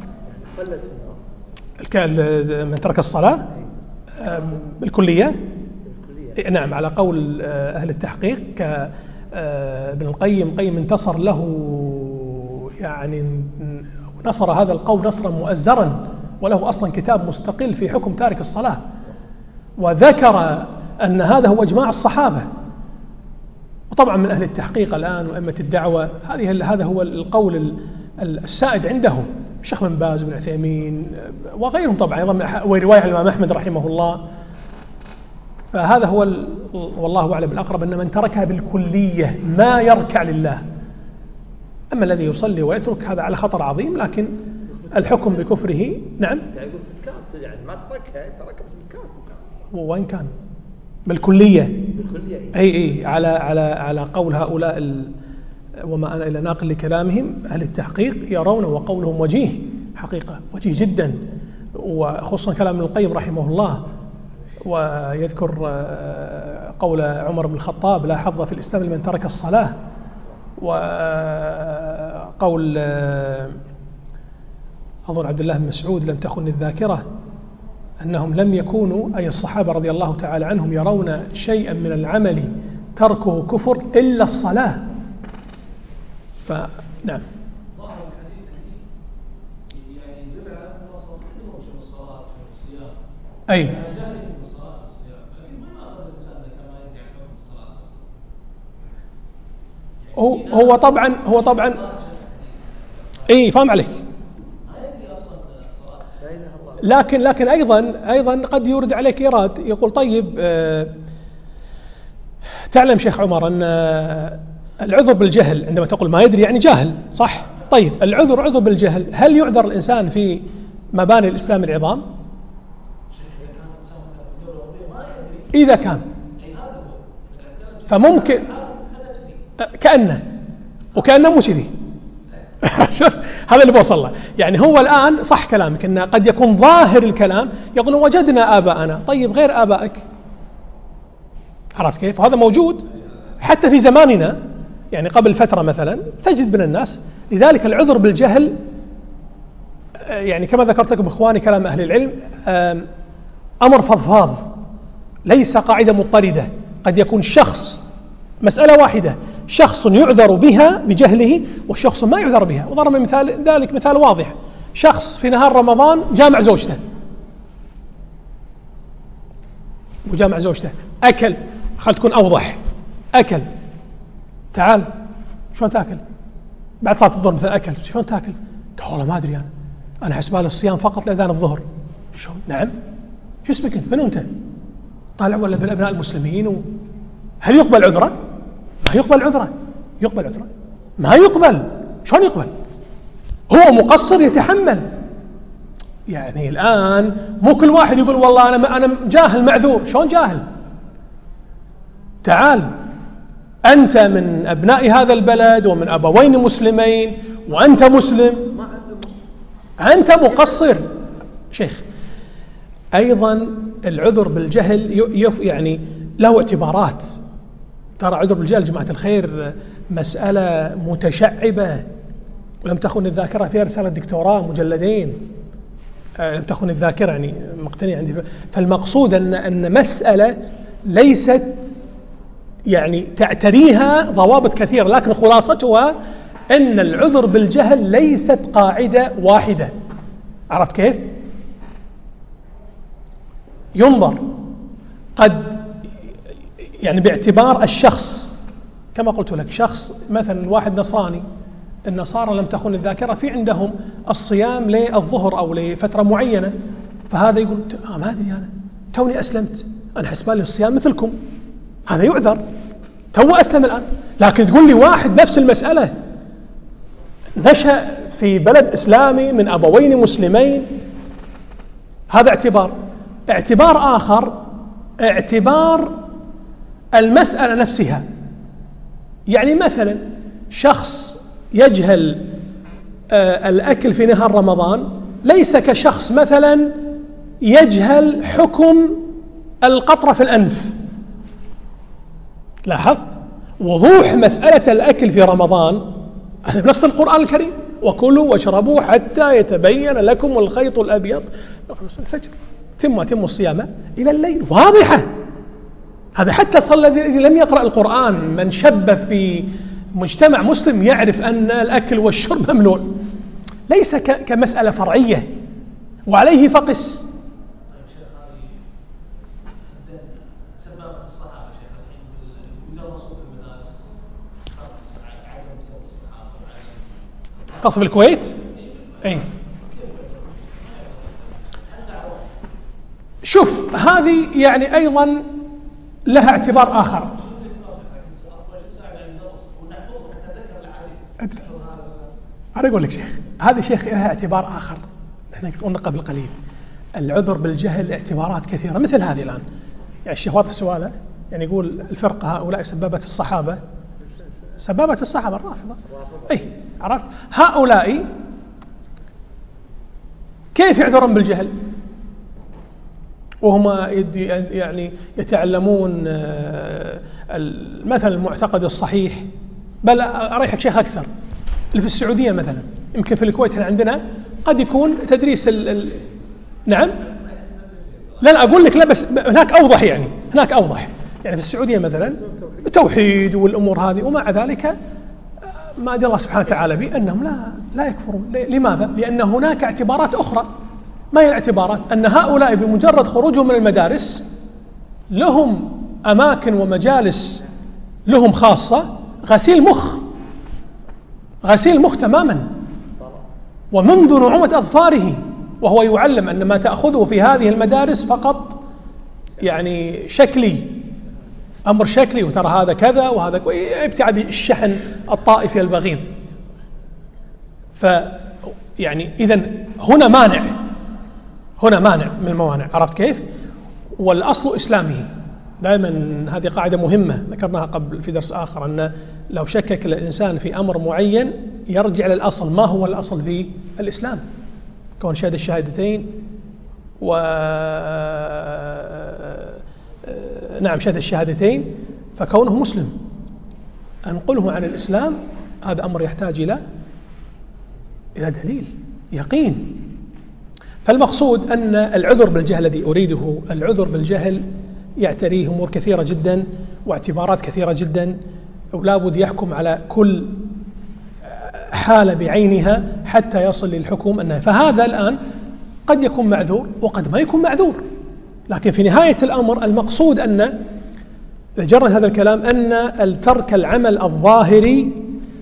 من ترك الصلاة بالكلية، نعم على قول أهل التحقيق كابن القيم، قيم انتصر له، يعني نصر هذا القول نصرا مؤزرا، وله أصلا كتاب مستقل في حكم تارك الصلاة، وذكر أن هذا هو إجماع الصحابة. وطبعا من أهل التحقيق الآن وأئمة الدعوة هذه هذا هو القول السائد عندهم، الشيخ بن باز بن عثيمين وغيرهم طبعا أيضا، ورواية الإمام أحمد رحمه الله. فهذا هو والله أعلم الأقرب أن من تركها بالكلية ما يركع لله. أما الذي يصلي ويترك هذا على خطر عظيم، لكن الحكم بكفره نعم يعني يعني ما تركها تركها بالكاس، وين كان بالكلية بالكلية أي أي على على على قول هؤلاء ال... وما أنا إلا ناقل لكلامهم أهل التحقيق يرون، وقولهم وجيه حقيقة، وجيه جدا، وخصوصا كلام ابن القيم رحمه الله. ويذكر قول عمر بن الخطاب: لا حظ في الإسلام لمن ترك الصلاة. قول أظن عبد الله بن مسعود لم تخن الذاكرة أنهم لم يكونوا أي الصحابة رضي الله تعالى عنهم يرون شيئا من العمل تركه كفر إلا الصلاة. فنعم أي هو هو طبعا هو طبعا اي فاهم عليك، لكن لكن ايضا ايضا قد يورد عليك ايراد يقول طيب آه تعلم شيخ عمر ان آه العذر بالجهل عندما تقول ما يدري يعني جاهل صح؟ طيب العذر عذر بالجهل، هل يعذر الانسان في مباني الاسلام العظام؟ اذا كان فممكن كأنه وكأنه مو كذي هذا اللي بوصل له. يعني هو الآن صح كلامك أنه قد يكون ظاهر الكلام يقول وجدنا آباءنا، طيب غير آبائك عرفت كيف؟ وهذا موجود حتى في زماننا، يعني قبل فترة مثلا تجد من الناس. لذلك العذر بالجهل يعني كما ذكرت لكم إخواني كلام أهل العلم أمر فضفاض ليس قاعدة مضطردة. قد يكون شخص مسألة واحدة شخص يعذر بها بجهله وشخص ما يعذر بها. وضرب مثال ذلك مثال واضح، شخص في نهار رمضان جامع زوجته وجامع زوجته أكل، خل تكون أوضح، أكل تعال شلون تأكل بعد صلاة الظهر مثلا أكل شلون تأكل؟ قال والله ما أدري أنا أنا حسبال الصيام فقط لأذان الظهر. شلون؟ نعم شو اسمك أنت؟ من أنت؟ طالع ولا بالأبناء المسلمين و... هل يقبل عذره؟ ما يقبل عذره. يقبل عذره؟ ما يقبل. شلون يقبل؟ هو مقصر يتحمل. يعني الآن مو كل واحد يقول والله أنا أنا جاهل معذور. شلون جاهل؟ تعال أنت من أبناء هذا البلد ومن أبوين مسلمين وأنت مسلم، أنت مقصر. شيخ أيضا العذر بالجهل يعني له اعتبارات. ترى عذر بالجهل جماعة الخير مسألة متشعبة، ولم تخن الذاكرة فيها رسالة دكتوراه مجلدين، لم تخن الذاكرة يعني مقتنع عندي. فالمقصود أن أن مسألة ليست يعني تعتريها ضوابط كثيرة، لكن خلاصتها أن العذر بالجهل ليست قاعدة واحدة. عرفت كيف؟ ينظر قد يعني باعتبار الشخص، كما قلت لك شخص مثلا واحد نصراني، النصارى لم تخن الذاكرة في عندهم الصيام للظهر أو لفترة معينة، فهذا يقول آه ما أدري أنا توني أسلمت أنا حسبالي الصيام مثلكم، هذا يعذر تو أسلم الآن. لكن تقول لي واحد نفس المسألة نشأ في بلد إسلامي من أبوين مسلمين، هذا اعتبار. اعتبار آخر اعتبار المسألة نفسها. يعني مثلا شخص يجهل آه الأكل في نهار رمضان ليس كشخص مثلا يجهل حكم القطرة في الأنف. لاحظت وضوح مسألة الأكل في رمضان نص القرآن الكريم وكلوا واشربوا حتى يتبين لكم الخيط الأبيض الفجر ثم أتموا الصيام إلى الليل، واضحة. هذا حتى صلى الذي لم يقرأ القرآن من شب في مجتمع مسلم يعرف أن الأكل والشرب ممنوع، ليس كمسألة فرعية وعليه فقس. قصف الكويت أي شوف هذه يعني أيضا لها اعتبار آخر. أنا أقول لك شيخ هذه شيخ لها اعتبار آخر. نحن قلنا قبل قليل العذر بالجهل اعتبارات كثيرة مثل هذه الآن. يعني الشيخ واضح سؤاله، يعني يقول الفرقة هؤلاء سبابة الصحابة، سبابة الصحابة الرافضة أي عرفت، هؤلاء كيف يعذرون بالجهل وهم يعني يتعلمون مثلا المعتقد الصحيح؟ بل أريحك شيخ أكثر، اللي في السعودية مثلا، يمكن في الكويت هنا عندنا قد يكون تدريس ال ال نعم لا لا أقول لك لا، بس هناك أوضح، يعني هناك أوضح، يعني في السعودية مثلا التوحيد والأمور هذه، ومع ذلك ما أدري الله سبحانه وتعالى بأنهم لا لا يكفرون. لماذا؟ لأن هناك اعتبارات أخرى. ما هي الاعتبارات؟ أن هؤلاء بمجرد خروجهم من المدارس لهم أماكن ومجالس لهم خاصة، غسيل مخ، غسيل مخ تماما، ومنذ نعومة أظفاره وهو يعلم أن ما تأخذه في هذه المدارس فقط يعني شكلي، أمر شكلي، وترى هذا كذا وهذا، ابتعد الشحن الطائفي البغيض. ف يعني إذن هنا مانع، هنا مانع من الموانع، عرفت كيف؟ والأصل إسلامي. دائما هذه قاعدة مهمة ذكرناها قبل في درس آخر، أن لو شكك الإنسان في أمر معين يرجع للأصل. ما هو الأصل في الإسلام؟ كون شهد الشهادتين و نعم شهد الشهادتين فكونه مسلم، أنقله عن الإسلام هذا أمر يحتاج إلى إلى دليل يقين. فالمقصود أن العذر بالجهل الذي أريده، العذر بالجهل يعتريه أمور كثيرة جدا واعتبارات كثيرة جدا، ولا بد يحكم على كل حالة بعينها حتى يصل للحكم أنها. فهذا الآن قد يكون معذور وقد ما يكون معذور، لكن في نهاية الأمر المقصود أن جرد هذا الكلام أن الترك العمل الظاهري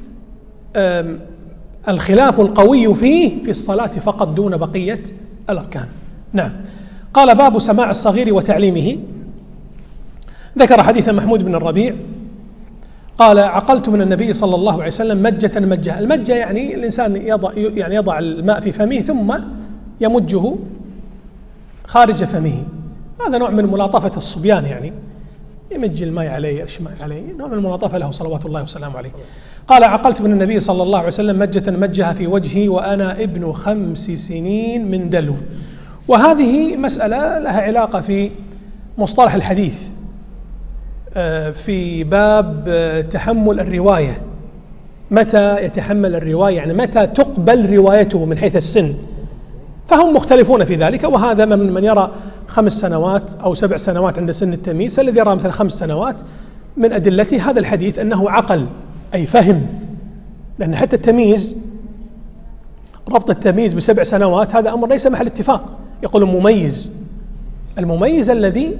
الخلاف القوي فيه في الصلاة فقط دون بقية الأركان. نعم. قال باب سماع الصغير وتعليمه. ذكر حديث محمود بن الربيع قال عقلت من النبي صلى الله عليه وسلم مجة مجة. المجة يعني الإنسان يضع, يعني يضع الماء في فمه ثم يمجه خارج فمه، هذا نوع من ملاطفة الصبيان، يعني يمج الماء عليه يرش الماء عليه، نوع من الملاطفة له صلوات الله وسلامه عليه. قال عقلت من النبي صلى الله عليه وسلم مجة مجها في وجهي وأنا ابن خمس سنين من دلو. وهذه مسألة لها علاقة في مصطلح الحديث في باب تحمل الرواية، متى يتحمل الرواية، يعني متى تقبل روايته من حيث السن، فهم مختلفون في ذلك. وهذا من من يرى خمس سنوات أو سبع سنوات عند سن التمييز، الذي يرى مثلا خمس سنوات من أدلة هذا الحديث أنه عقل أي فهم، لأن حتى التمييز ربط التمييز بسبع سنوات هذا أمر ليس محل اتفاق. يقول المميز، المميز الذي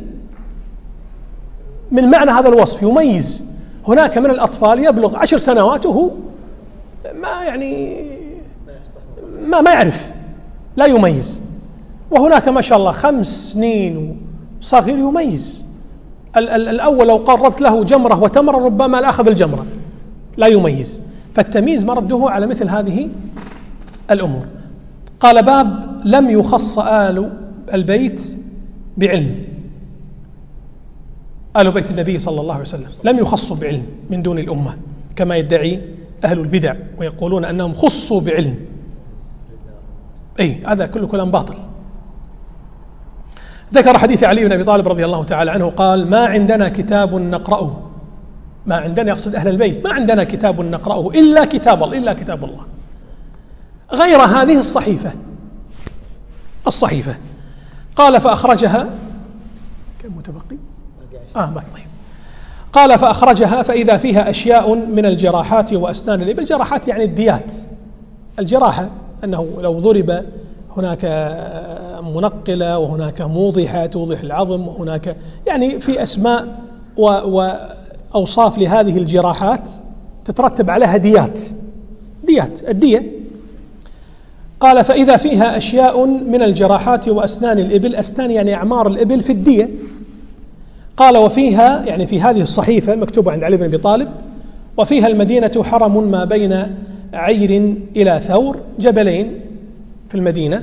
من معنى هذا الوصف يميز. هناك من الأطفال يبلغ عشر سنوات وهو ما يعني ما ما يعرف، لا يميز، وهناك ما شاء الله خمس سنين صغير يميز. ال ال الأول لو قربت له جمرة وتمرة ربما لا أخذ الجمرة، لا يميز. فالتمييز مرده على مثل هذه الأمور. قال باب لم يخص آل البيت بعلم. آل بيت النبي صلى الله عليه وسلم لم يخصوا بعلم من دون الأمة كما يدعي أهل البدع ويقولون أنهم خصوا بعلم. أي هذا كله كلام باطل. ذكر حديث علي بن أبي طالب رضي الله تعالى عنه قال ما عندنا كتاب نقرأه، ما عندنا يقصد أهل البيت، ما عندنا كتاب نقرأه إلا كتاب الله، إلا كتاب الله غير هذه الصحيفة الصحيفة. قال فأخرجها، كم متبقي؟ آه ما طيب. قال فأخرجها فإذا فيها أشياء من الجراحات وأسنان الإبل. الجراحات يعني الديات، الجراحة أنه لو ضرب هناك منقلة وهناك موضحة توضح العظم، وهناك يعني في أسماء وأوصاف لهذه الجراحات تترتب عليها ديات، ديات الدية. قال فإذا فيها أشياء من الجراحات وأسنان الإبل، أسنان يعني أعمار الإبل في الدية. قال وفيها يعني في هذه الصحيفة مكتوبة عند علي بن أبي طالب وفيها المدينة حرم ما بين عير إلى ثور، جبلين في المدينة،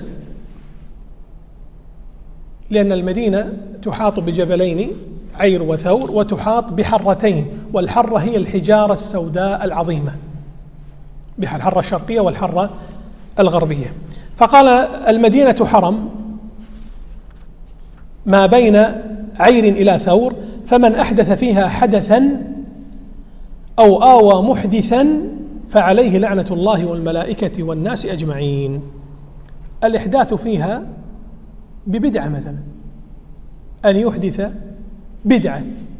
لأن المدينة تحاط بجبلين عير وثور وتحاط بحرتين، والحرة هي الحجارة السوداء العظيمة، الحرة الشرقية والحرة الغربية. فقال المدينة حرم ما بين عير إلى ثور، فمن أحدث فيها حدثا أو آوى محدثا فعليه لعنة الله والملائكة والناس أجمعين. الإحداث فيها ببدعة مثلا، أن يحدث بدعة،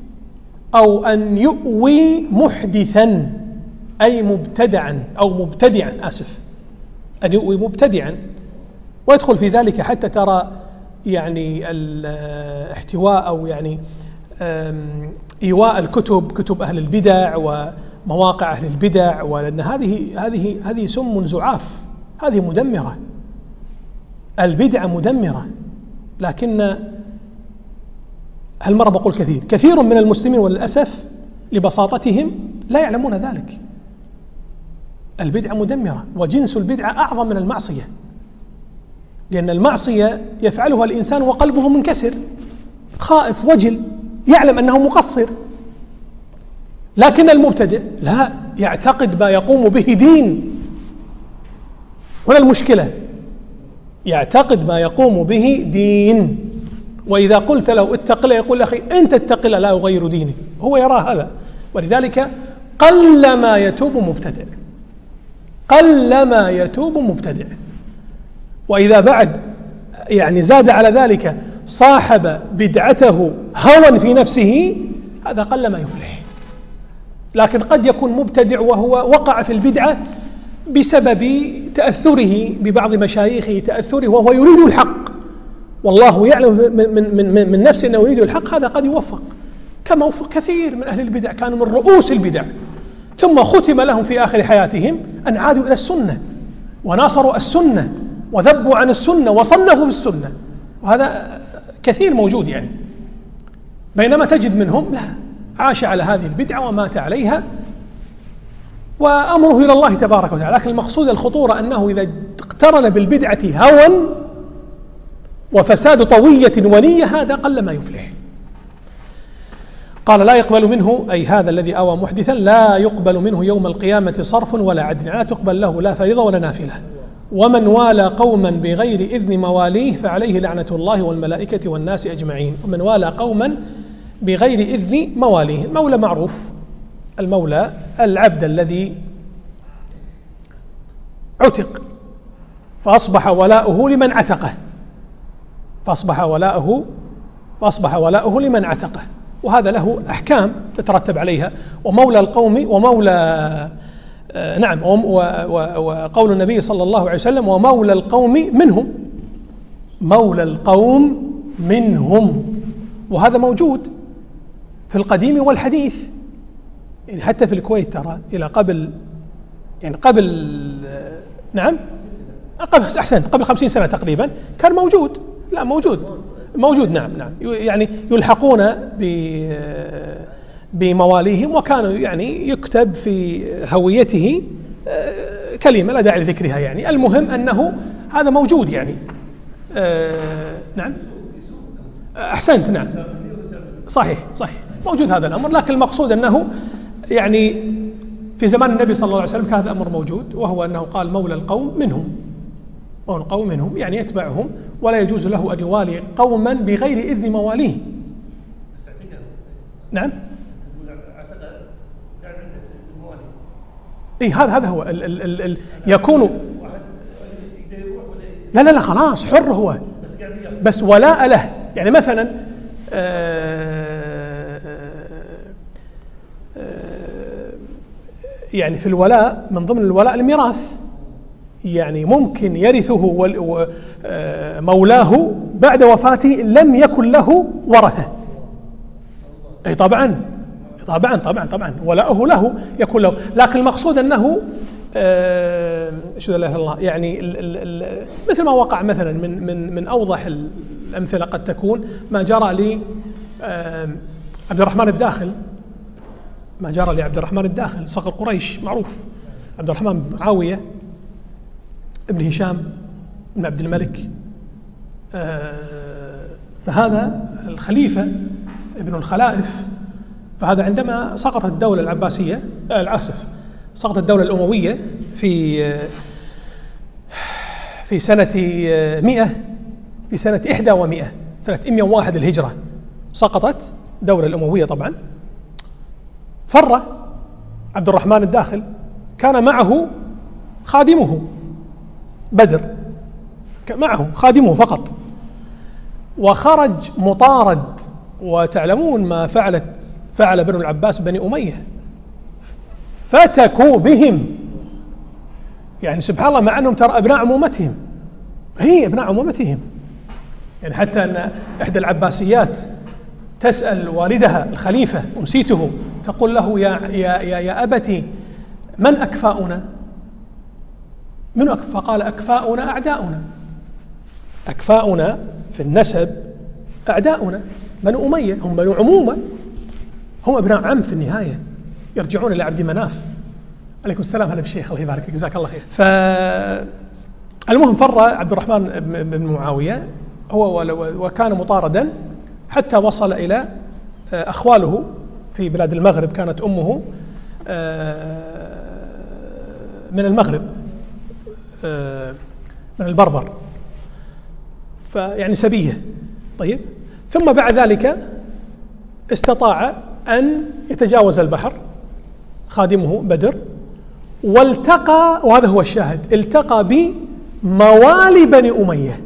أو أن يؤوي محدثا أي مبتدعا أو مبتدعا آسف أن يؤوي مبتدعا، ويدخل في ذلك حتى ترى يعني الاحتواء أو يعني إيواء الكتب، كتب أهل البدع ومواقع أهل البدع، ولأن هذه هذه هذه سم زعاف، هذه مدمرة، البدعة مدمرة. لكن هالمرة بقول كثير كثير من المسلمين وللأسف لبساطتهم لا يعلمون ذلك. البدعة مدمرة، وجنس البدعة أعظم من المعصية، لأن المعصية يفعلها الإنسان وقلبه منكسر خائف وجل يعلم أنه مقصر، لكن المبتدع لا يعتقد ما يقوم به دين. هنا المشكلة، يعتقد ما يقوم به دين، وإذا قلت له اتق الله يقول أخي أنت اتق الله لا يغير ديني، هو يرى هذا. ولذلك قلما يتوب مبتدع، قلما يتوب مبتدع. وإذا بعد يعني زاد على ذلك صاحب بدعته هوى في نفسه، هذا قلما يفلح. لكن قد يكون مبتدع وهو وقع في البدعة بسبب تأثره ببعض مشايخه، تأثره وهو يريد الحق، والله يعلم من, من, من, من نفسه أنه يريد الحق، هذا قد يوفق. كما وفق كثير من أهل البدع كانوا من رؤوس البدع، ثم ختم لهم في آخر حياتهم أن عادوا إلى السنة وناصروا السنة وذبوا عن السنة وصنفوا في السنة، وهذا كثير موجود يعني. بينما تجد منهم لا، عاش على هذه البدعة ومات عليها وأمره إلى الله تبارك وتعالى. لكن المقصود الخطورة أنه إذا اقترن بالبدعة هوى وفساد طوية ونية، هذا قل ما يفلح. قال لا يقبل منه، أي هذا الذي أوى محدثا لا يقبل منه يوم القيامة صرف ولا عدل، لا تقبل له لا فريضة ولا نافلة. ومن والى قوما بغير إذن مواليه فعليه لعنة الله والملائكة والناس أجمعين. ومن والى قوما بغير إذن مواليه، المولى معروف، المولى العبد الذي عتق فأصبح ولاؤه لمن عتقه، فأصبح ولاؤه فأصبح ولاؤه لمن عتقه، وهذا له أحكام تترتب عليها. ومولى القوم ومولى آه نعم وقول النبي صلى الله عليه وسلم ومولى القوم منهم، مولى القوم منهم، وهذا موجود في القديم والحديث. يعني حتى في الكويت ترى إلى قبل يعني قبل آه نعم قبل أحسن قبل خمسين سنة تقريبا كان موجود، لا موجود موجود نعم نعم يعني يلحقون بمواليهم، وكانوا يعني يكتب في هويته كلمة لا داعي لذكرها يعني. المهم أنه هذا موجود يعني نعم أحسنت نعم صحيح صحيح موجود هذا الأمر. لكن المقصود أنه يعني في زمان النبي صلى الله عليه وسلم كان هذا الأمر موجود، وهو أنه قال مولى القوم منهم، مولى القوم منهم يعني يتبعهم، ولا يجوز له أن يوالي قوما بغير إذن مواليه. نعم إيه هذا هذا هو ال ال ال ال يكون لا لا لا خلاص حر هو، بس ولاء له. يعني مثلا آآ آآ يعني في الولاء من ضمن الولاء الميراث، يعني ممكن يرثه مولاه بعد وفاته لم يكن له ورثة. أي طبعا طبعا طبعا طبعا ولاؤه له يكون له. لكن المقصود أنه آه شو لا إله إلا الله يعني ال ال ال مثل ما وقع مثلا من من من أوضح الأمثلة قد تكون ما جرى لي آه عبد الرحمن الداخل، ما جرى لعبد الرحمن الداخل صقر قريش معروف، عبد الرحمن بن معاوية ابن هشام بن عبد الملك، آه فهذا الخليفة ابن الخلائف. فهذا عندما سقطت الدولة العباسية آه العاسف سقطت الدولة الأموية في آه في سنة آه مئة في سنة إحدى ومئة سنة مئة وواحد الهجرة سقطت الدولة الأموية طبعا. فر عبد الرحمن الداخل كان معه خادمه بدر، معه خادمه فقط، وخرج مطارد. وتعلمون ما فعلت فعل بنو العباس بني أمية، فتكوا بهم، يعني سبحان الله، مع أنهم ترى أبناء عمومتهم، هي أبناء عمومتهم. يعني حتى أن إحدى العباسيات تسأل والدها الخليفة أنسيته، تقول له يا, يا, يا, يا أبتي من أكفاؤنا؟ من أكفاء؟ فقال أكفاؤنا أعداؤنا. أكفاؤنا في النسب أعداؤنا، بنو أمية هم بنو عمومة، هم ابناء عم في النهاية، يرجعون إلى عبد مناف. عليكم السلام، هلا بالشيخ، الله يبارك، جزاك الله خير. فالمهم فر عبد الرحمن بن معاوية هو وكان مطاردا حتى وصل إلى أخواله في بلاد المغرب. كانت أمه من المغرب، من البربر، فيعني سبية. طيب، ثم بعد ذلك استطاع أن يتجاوز البحر خادمه بدر، والتقى، وهذا هو الشاهد، التقى بموالي بني أمية.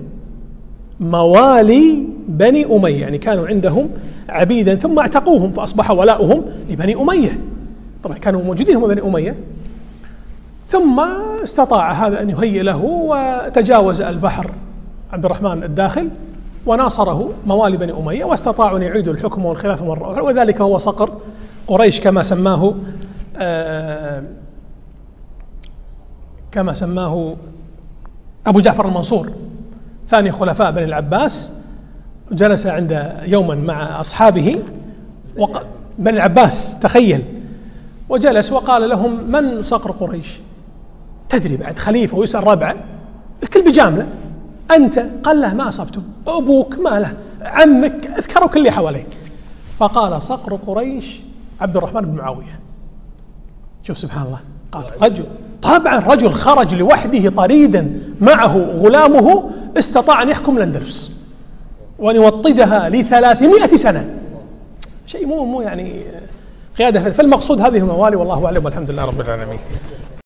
موالي بني أمية يعني كانوا عندهم عبيدا ثم اعتقوهم فأصبح ولاؤهم لبني أمية. طبعا كانوا موجودين هم بني أمية. ثم استطاع هذا أن يهيئ له، وتجاوز البحر عبد الرحمن الداخل، وناصره موالي بني أمية، واستطاعوا أن يعيدوا الحكم والخلافة مرة أخرى. وذلك هو صقر قريش كما سماه آه كما سماه أبو جعفر المنصور ثاني خلفاء بني العباس. جلس عند يوما مع أصحابه وق... بني العباس، تخيل، وجلس وقال لهم من صقر قريش؟ تدري بعد خليفة ويسأل ربعه، الكل بجامله، أنت؟ قال له ما أصبته، أبوك ما له، عمك، اذكروا كل اللي حواليه. فقال صقر قريش عبد الرحمن بن معاوية. شوف سبحان الله، قال رجل، طبعا رجل خرج لوحده طريدا معه غلامه، استطاع أن يحكم الأندلس وأن يوطدها لثلاثمائة سنة. شيء مو مو يعني قيادة. فالمقصود هذه الموالي، والله أعلم، والحمد لله رب العالمين.